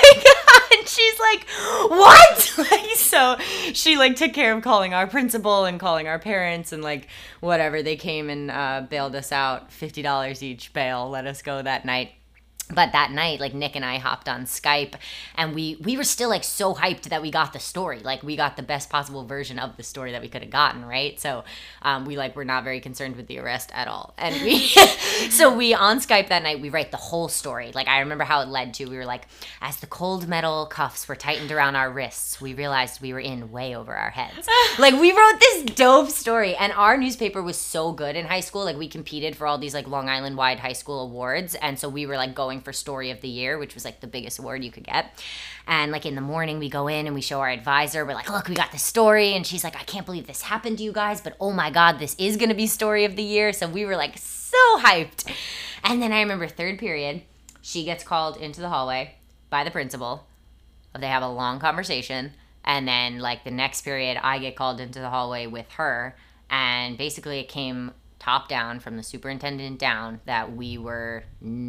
And she's like, what? Like, so she, like, took care of calling our principal and calling our parents and, like, whatever. They came and uh, bailed us out, fifty dollars each bail, let us go that night. But that night, like, Nick and I hopped on Skype, and we we were still, like, so hyped that we got the story. Like, we got the best possible version of the story that we could have gotten, right? So um, we, like, were not very concerned with the arrest at all. And we, so we, on Skype that night, we write the whole story. Like, I remember how it led to, we were like, as the cold metal cuffs were tightened around our wrists, we realized we were in way over our heads. Like, we wrote this dope story, and our newspaper was so good in high school. Like, we competed for all these, like, Long Island-wide high school awards, and so we were, like, going for story of the year, which was like the biggest award you could get. And like in the morning we go in and we show our advisor, we're like, look, we got the story. And she's like, I can't believe this happened to you guys, but oh my God, this is going to be story of the year. So we were like so hyped. And then I remember third period, she gets called into the hallway by the principal. They have a long conversation. And then like the next period, I get called into the hallway with her. And basically it came top down from the superintendent down that we were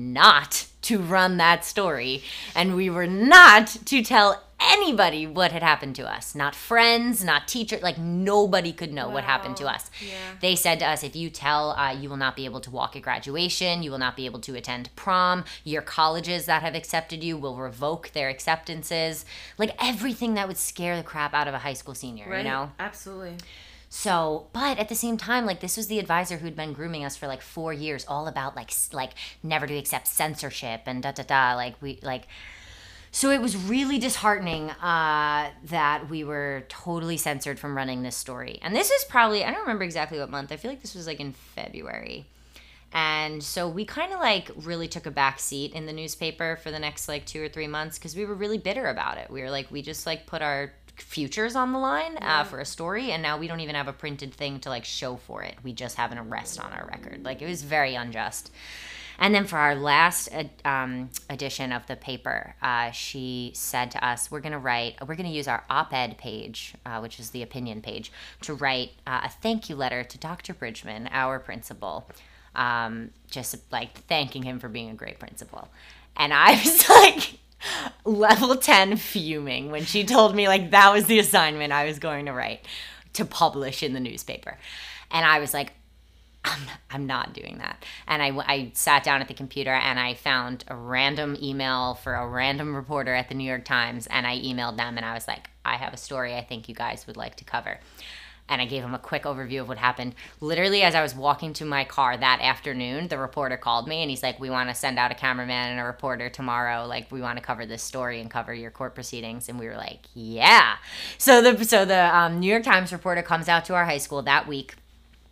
not to run that story and we were not to tell anybody what had happened to us. Not friends, not teachers, like nobody could know wow. what happened to us. Yeah. They said to us, if you tell, uh, you will not be able to walk at graduation, you will not be able to attend prom, your colleges that have accepted you will revoke their acceptances. Like everything that would scare the crap out of a high school senior, right? You know? Absolutely. So, but at the same time, like this was the advisor who'd been grooming us for like four years, all about like like never to accept censorship and da da da. Like we like, so it was really disheartening uh, that we were totally censored from running this story. And this is probably, I don't remember exactly what month. I feel like this was like in February. And so we kind of like really took a back seat in the newspaper for the next like two or three months because we were really bitter about it. We were like, we just like put our futures on the line uh, for a story, and now we don't even have a printed thing to like show for it. We just have an arrest on our record. Like it was very unjust. And then for our last um, edition of the paper, uh, she said to us, we're going to write, we're going to use our op-ed page, uh, which is the opinion page, to write uh, a thank you letter to Doctor Bridgman, our principal, um, just like thanking him for being a great principal. And I was like level ten fuming when she told me like that was the assignment I was going to write to publish in the newspaper. And I was like, I'm, I'm not doing that. And I, I sat down at the computer and I found a random email for a random reporter at the New York Times, and I emailed them and I was like, I have a story I think you guys would like to cover. And I gave him a quick overview of what happened. Literally, as I was walking to my car that afternoon, the reporter called me and he's like, we want to send out a cameraman and a reporter tomorrow. Like, we want to cover this story and cover your court proceedings. And we were like, yeah. So the so the um, New York Times reporter comes out to our high school that week.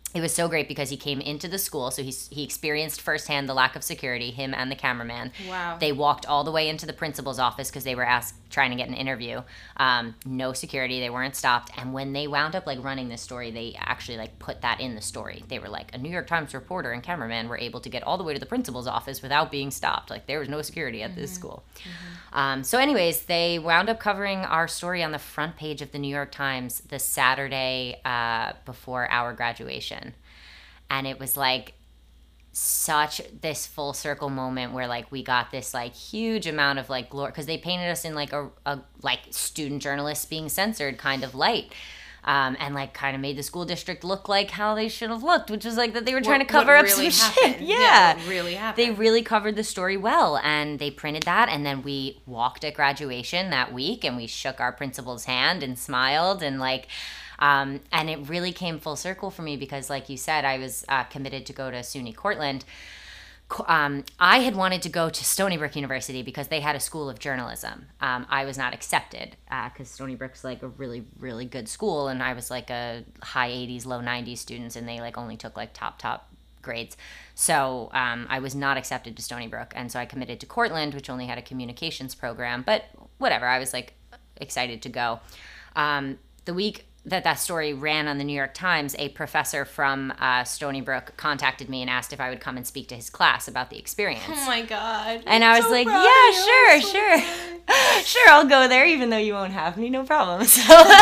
it was so great because he came into the school, so he he experienced firsthand the lack of security, him and the cameraman. Wow. They walked all the way into the principal's office because they were asked trying to get an interview. Um, no security, they weren't stopped. And when they wound up like running this story, they actually like put that in the story. They were like, a New York Times reporter and cameraman were able to get all the way to the principal's office without being stopped. Like there was no security at mm-hmm. this school. Mm-hmm. Um, so, anyways, they wound up covering our story on the front page of the New York Times the Saturday uh, before our graduation. And it was like such this full circle moment where like we got this like huge amount of like glory because they painted us in like a, a like student journalists being censored kind of light. Um, and like kind of made the school district look like how they should have looked, which was like that they were trying what, to cover up really some happened. shit. Yeah. yeah what really happened. They really covered the story well, and they printed that, and then we walked at graduation that week, and we shook our principal's hand and smiled, and like, um, and it really came full circle for me because, like you said, I was uh, committed to go to SUNY Cortland. Um, I had wanted to go to Stony Brook University because they had a school of journalism. Um, I was not accepted because uh, Stony Brook's like a really, really good school, and I was like a high eighties, low nineties students, and they like only took like top, top grades. So um, I was not accepted to Stony Brook, and so I committed to Cortland, which only had a communications program, but whatever, I was like excited to go. Um, the week that that story ran on the New York Times, a professor from uh, Stony Brook contacted me and asked if I would come and speak to his class about the experience. Oh my God. And I was so like, yeah, sure, so sure. Proud. Sure, I'll go there even though you won't have me, no problem. So,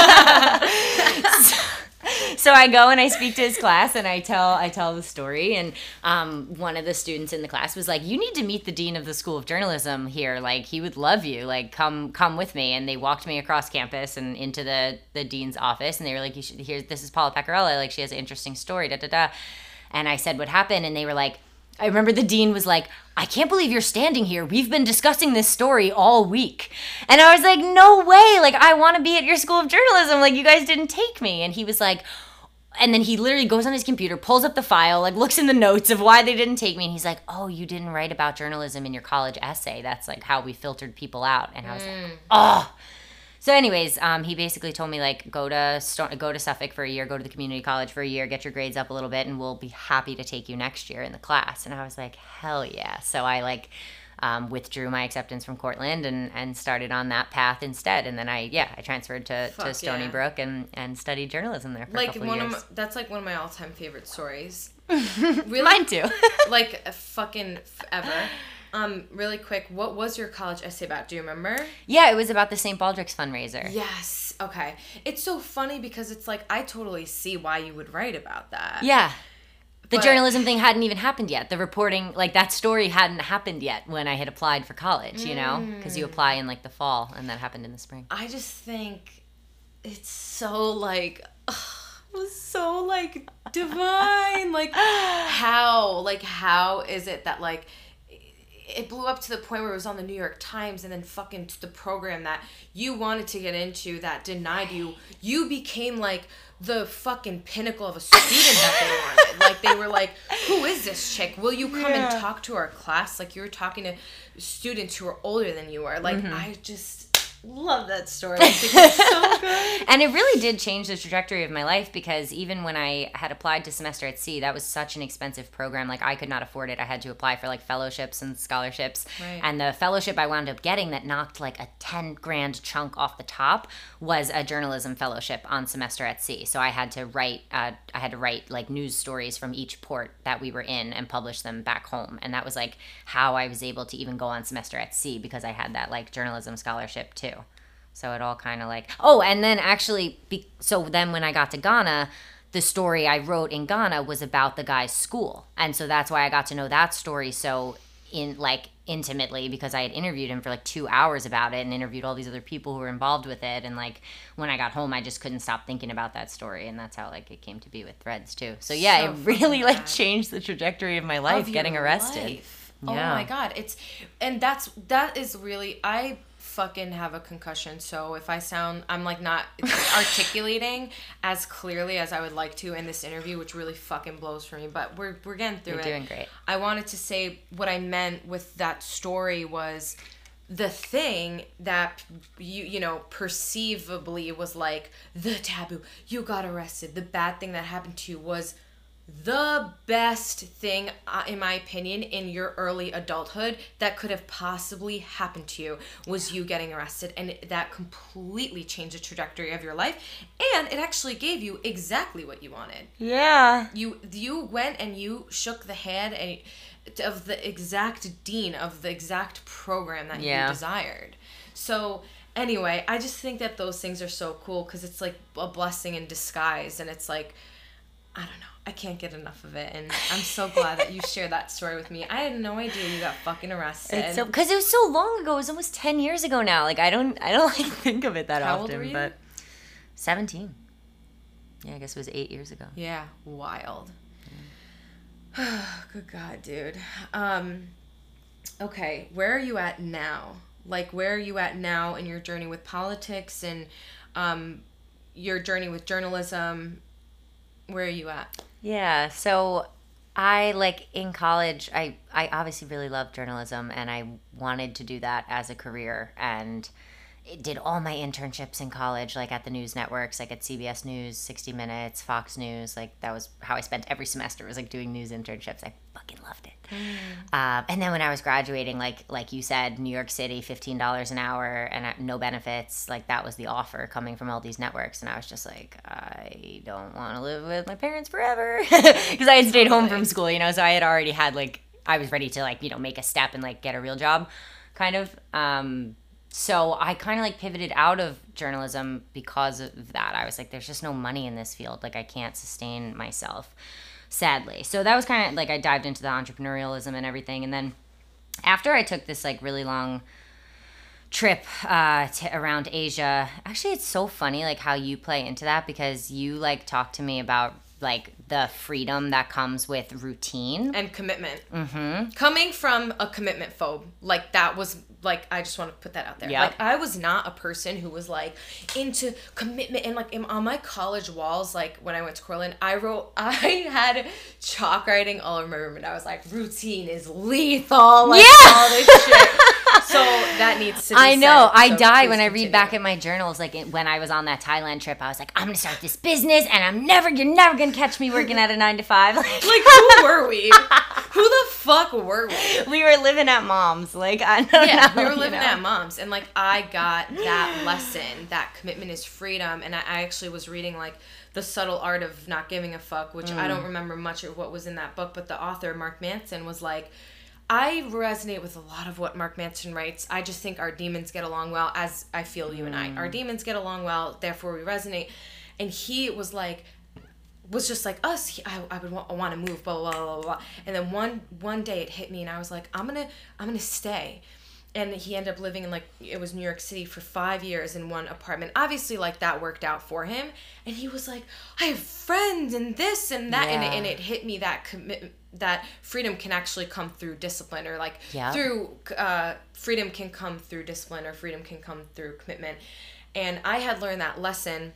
so, so I go and I speak to his class and I tell I tell the story, and um, one of the students in the class was like, you need to meet the dean of the School of Journalism here. Like, he would love you. Like, come come with me. And they walked me across campus and into the, the dean's office, and they were like, you should hear, this is Paula Pecorella. Like, she has an interesting story, da da da. And I said what happened, and they were like, I remember the dean was like, I can't believe you're standing here. We've been discussing this story all week. And I was like, no way. Like, I want to be at your School of Journalism. Like, you guys didn't take me. And he was like, and then he literally goes on his computer, pulls up the file, like looks in the notes of why they didn't take me. And he's like, oh, you didn't write about journalism in your college essay. That's like how we filtered people out. And I was mm. like, oh. So anyways, um, he basically told me, like, go to Sto- go to Suffolk for a year, go to the community college for a year, get your grades up a little bit, and we'll be happy to take you next year in the class. And I was like, hell yeah. So I, like, um, withdrew my acceptance from Cortland and, and started on that path instead. And then I, yeah, I transferred to, to Stony yeah. Brook and, and studied journalism there for like a couple one of years. Of my, that's, like, one of my all-time favorite stories. Really? Mine too. Like, a fucking ever. Um, really quick, what was your college essay about? Do you remember? Yeah, it was about the Saint Baldrick's fundraiser. Yes. Okay. It's so funny because it's like, I totally see why you would write about that. Yeah. The But- journalism thing hadn't even happened yet. The reporting, like, that story hadn't happened yet when I had applied for college, you know? Because you apply in, like, the fall, and that happened in the spring. I just think it's so, like, ugh, it was so, like, divine. Like, how? Like, how is it that, like, it blew up to the point where it was on the New York Times, and then fucking the program that you wanted to get into that denied you, you became like the fucking pinnacle of a student that they wanted. Like, they were like, who is this chick? Will you come yeah. and talk to our class? Like, you were talking to students who are older than you are. Like, mm-hmm. I just love that story. I think it's so good. And it really did change the trajectory of my life, because even when I had applied to Semester at Sea, that was such an expensive program. Like, I could not afford it. I had to apply for like fellowships and scholarships. Right. And the fellowship I wound up getting that knocked like a ten grand chunk off the top was a journalism fellowship on Semester at Sea. So I had to write, uh, I had to write like news stories from each port that we were in and publish them back home. And that was like how I was able to even go on Semester at Sea, because I had that like journalism scholarship too. So it all kind of like, oh, and then actually, be, so then when I got to Ghana, the story I wrote in Ghana was about the guy's school. And so that's why I got to know that story so in like intimately, because I had interviewed him for like two hours about it and interviewed all these other people who were involved with it. And like when I got home, I just couldn't stop thinking about that story. And that's how like it came to be with Threads too. So yeah, so it really like bad. changed the trajectory of my life, of getting arrested. Life. Yeah. Oh my God. It's, and that's, that is really, I fucking have a concussion, so if I sound, I'm like not articulating as clearly as I would like to in this interview, which really fucking blows for me, but we're we're getting through You're it. You're doing great. I wanted to say what I meant with that story was the thing that you you know perceivably was like the taboo, you got arrested, the bad thing that happened to you was the best thing, uh, in my opinion, in your early adulthood that could have possibly happened to you was you getting arrested. And that completely changed the trajectory of your life. And it actually gave you exactly what you wanted. Yeah. You you went and you shook the hand and, of the exact dean of the exact program that yeah. you desired. So anyway, I just think that those things are so cool because it's like a blessing in disguise. And it's like, I don't know. I can't get enough of it, and I'm so glad that you shared that story with me. I had no idea you got fucking arrested. It's so, because it was so long ago. It was almost ten years ago now. Like I don't, I don't like think of it that How often. Old were you? But seventeen. Yeah, I guess it was eight years ago. Yeah, wild. Yeah. Good God, dude. Um, okay, where are you at now? Like, where are you at now in your journey with politics and um, your journey with journalism? Where are you at? Yeah, so I, like, in college, I, I obviously really loved journalism, and I wanted to do that as a career, and did all my internships in college, like, at the news networks, like, at C B S News, sixty minutes, Fox News, like, that was how I spent every semester, was, like, doing news internships. I fucking loved it. Mm. Um, and then when I was graduating, like, like you said, New York City, fifteen dollars an hour, and no benefits, like, that was the offer coming from all these networks, and I was just like, I don't want to live with my parents forever, because I had stayed home from school, you know, so I had already had, like, I was ready to, like, you know, make a step and, like, get a real job, kind of, um... So I kind of like pivoted out of journalism because of that. I was like, there's just no money in this field. Like I can't sustain myself, sadly. So that was kind of like I dived into the entrepreneurialism and everything. And then after I took this like really long trip uh, to, around Asia, actually it's so funny like how you play into that because you like talk to me about like the freedom that comes with routine and commitment. Mm-hmm. Coming from a commitment phobe, like that was like I just want to put that out there. Yep. Like I was not a person who was like into commitment and like in, on my college walls. Like when I went to Cortland, I wrote I had chalk writing all over my room, and I was like, routine is lethal. Like, yeah, all this shit. So that needs to be I know. said, I so die when I continue. read back at my journals. Like when I was on that Thailand trip, I was like, I'm gonna start this business, and I'm never, you're never gonna catch me working at a nine to five. Like who were we? Who the fuck were we? We were living at mom's. Like I don't yeah, know, we were living you know? at mom's, and like I got that lesson that commitment is freedom, and I, I actually was reading like The Subtle Art of Not Giving a Fuck, which mm. I don't remember much of what was in that book, but the author Mark Manson was like, I resonate with a lot of what Mark Manson writes. I just think our demons get along well, as I feel you mm. and I. Our demons get along well, therefore we resonate. And he was like, was just like us. He, I, I would want, want to move, blah, blah, blah, blah, blah. And then one one day it hit me, and I was like, I'm gonna, I'm gonna stay. And he ended up living in, like, it was New York City for five years in one apartment. Obviously, like, that worked out for him. And he was like, I have friends and this and that. Yeah. And, and it hit me that commitment, that freedom can actually come through discipline, or, like, yeah. through, uh, freedom can come through discipline, or freedom can come through commitment. And I had learned that lesson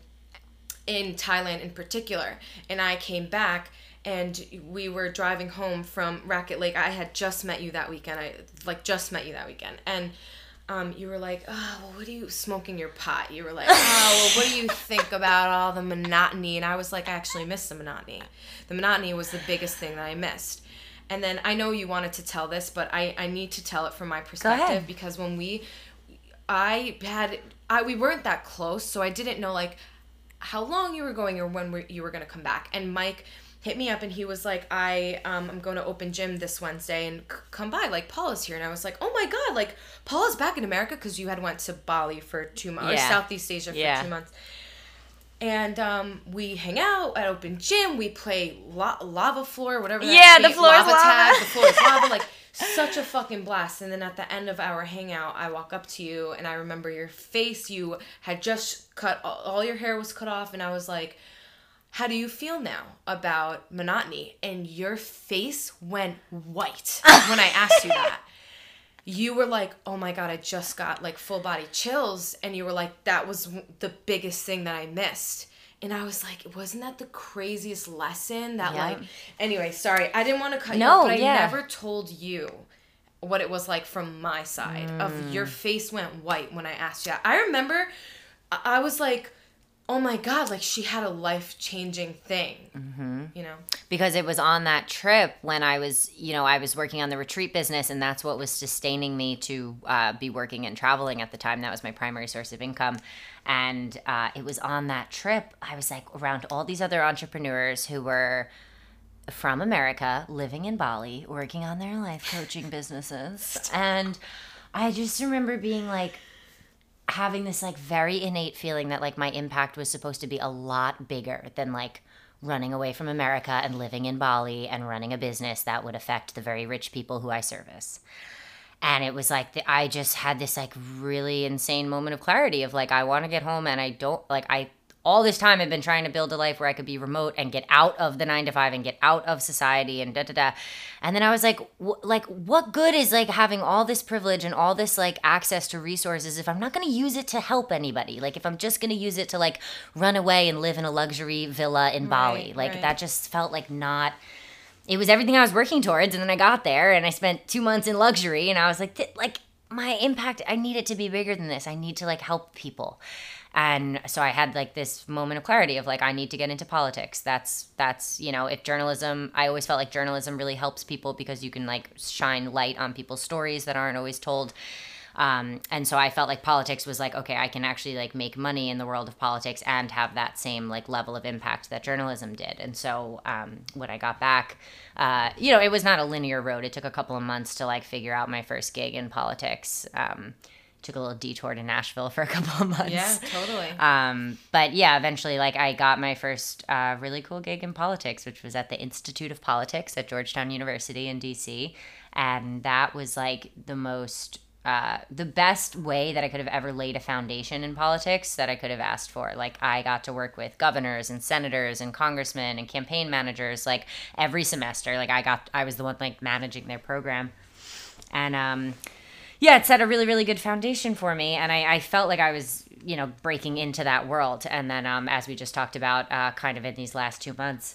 in Thailand in particular. And I came back, and we were driving home from Racket Lake. I had just met you that weekend. I like just met you that weekend. And um, you were like, oh, well, what are you smoking your pot? You were like, oh, well, what do you think about all the monotony? And I was like, I actually missed the monotony. The monotony was the biggest thing that I missed. And then I know you wanted to tell this, but I, I need to tell it from my perspective, because when we, I had, I we weren't that close, so I didn't know like how long you were going or when we, you were going to come back. And Mike hit me up, and he was like, I, um, I'm going to open gym this Wednesday, and c- come by, like, Paula's here. And I was like, oh my God, like, Paula's back in America, because you had went to Bali for two months, yeah. or Southeast Asia for yeah. two months. And um, we hang out at open gym, we play la- lava floor, whatever that Yeah, is, the floor is lava. Tag, the floor is lava, like, such a fucking blast. And then at the end of our hangout, I walk up to you, and I remember your face, you had just cut, all your hair was cut off, and I was like, how do you feel now about monotony? And your face went white when I asked you that. You were like, oh my God, I just got like full body chills. And you were like, that was the biggest thing that I missed. And I was like, wasn't that the craziest lesson? That yeah. like, anyway, sorry, I didn't want to cut no, you off, but I yeah. never told you what it was like from my side mm. of your face went white when I asked you that. I remember I was like, oh my God, like she had a life-changing thing, mm-hmm. you know? Because it was on that trip when I was, you know, I was working on the retreat business, and that's what was sustaining me to uh, be working and traveling at the time. That was my primary source of income. And uh, it was on that trip, I was like around all these other entrepreneurs who were from America, living in Bali, working on their life coaching businesses. And I just remember being like, having this like very innate feeling that like my impact was supposed to be a lot bigger than like running away from America and living in Bali and running a business that would affect the very rich people who I service. And it was like the, I just had this like really insane moment of clarity of like, I want to get home, and I don't like I all this time I've been trying to build a life where I could be remote and get out of the nine to five and get out of society and da da da. And then I was like, w- like, what good is like having all this privilege and all this like access to resources if I'm not going to use it to help anybody? Like if I'm just going to use it to like run away and live in a luxury villa in Bali, right, like right. that just felt like not. It was everything I was working towards, and then I got there and I spent two months in luxury, and I was like, th- like my impact, I need it to be bigger than this. I need to like help people. And so I had like this moment of clarity of like, I need to get into politics. That's, that's, you know, if journalism, I always felt like journalism really helps people because you can like shine light on people's stories that aren't always told. Um, and so I felt like politics was like, okay, I can actually like make money in the world of politics and have that same like level of impact that journalism did. And so um, when I got back, uh, you know, it was not a linear road. It took a couple of months to like figure out my first gig in politics. Um, took a little detour to Nashville for a couple of months. Yeah, totally. Um, but yeah, eventually, like I got my first uh, really cool gig in politics, which was at the Institute of Politics at Georgetown University in D C. And that was like the most, uh, the best way that I could have ever laid a foundation in politics that I could have asked for. Like I got to work with governors and senators and congressmen and campaign managers like every semester. Like I got, I was the one like managing their program. And, um, yeah, it set a really, really good foundation for me. And I, I felt like I was, you know, breaking into that world. And then um, as we just talked about uh, kind of in these last two months,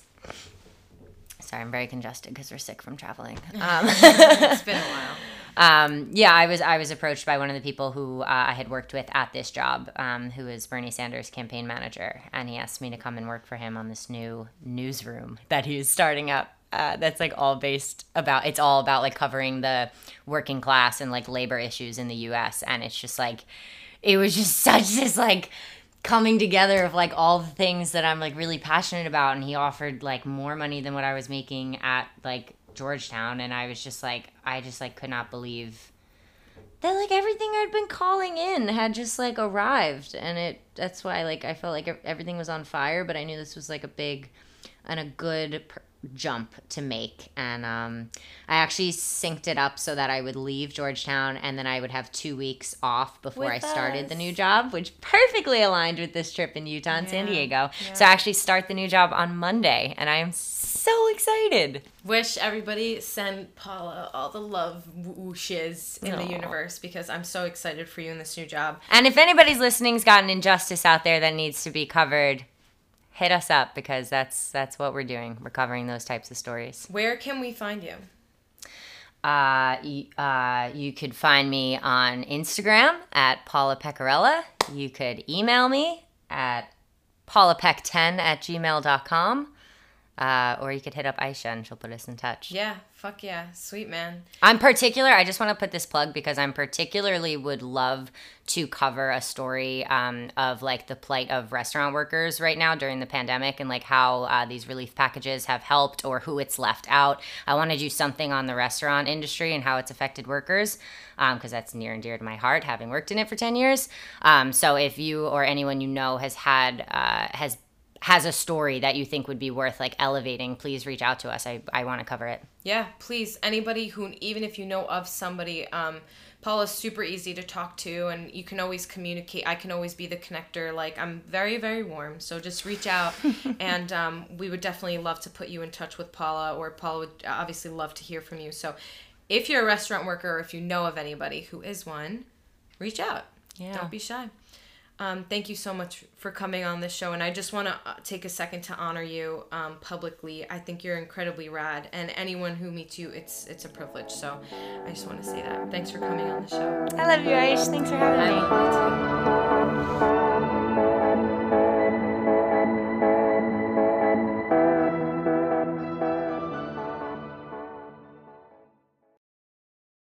sorry, I'm very congested because we're sick from traveling. Um, it's been a while. Um, yeah, I was I was approached by one of the people who uh, I had worked with at this job, um, who is Bernie Sanders' campaign manager. And he asked me to come and work for him on this new newsroom that he was starting up. Uh, that's like all based about, it's all about like covering the working class and like labor issues in the U S. And it's just like, it was just such this like coming together of like all the things that I'm like really passionate about. And he offered like more money than what I was making at like Georgetown. And I was just like, I just like could not believe that like everything I'd been calling in had just like arrived. And it, that's why like I felt like everything was on fire, but I knew this was like a big and a good per- jump to make. And um, I actually synced it up so that I would leave Georgetown and then I would have two weeks off before With I started us. the new job, which perfectly aligned with this trip in Utah and Yeah, San Diego. yeah. So I actually start the new job on Monday, and I am so excited. Wish everybody send Paula all the love whooshes in Aw. the universe, because I'm so excited for you in this new job. And if anybody's listening's got an injustice out there that needs to be covered, hit us up, because that's that's what we're doing. We're covering those types of stories. Where can we find you? Uh, you, uh, you could find me on Instagram at Paula Pecorella. You could email me at paulapeck ten at gmail dot com. Uh, or you could hit up Aisha and she'll put us in touch. Yeah, fuck yeah. Sweet, man. I'm particular, I just want to put this plug because I'm particularly would love to cover a story um, of like the plight of restaurant workers right now during the pandemic, and like how uh, these relief packages have helped or who it's left out. I want to do something on the restaurant industry and how it's affected workers, because um, that's near and dear to my heart, having worked in it for ten years. Um, so if you or anyone you know has had, uh, has has a story that you think would be worth like elevating, please reach out to us. I, I want to cover it. Yeah, please. Anybody who, even if you know of somebody, um, Paula's super easy to talk to, and you can always communicate. I can always be the connector. Like, I'm very, very warm. So just reach out, and um, we would definitely love to put you in touch with Paula, or Paula would obviously love to hear from you. So if you're a restaurant worker, or if you know of anybody who is one, reach out. Yeah. Don't be shy. Um, thank you so much for coming on this show, and I just want to uh, take a second to honor you um, publicly. I think you're incredibly rad, and anyone who meets you, it's it's a privilege. So I just want to say that. Thanks for coming on the show. I love you, Aish. Thanks for having I me. love you too.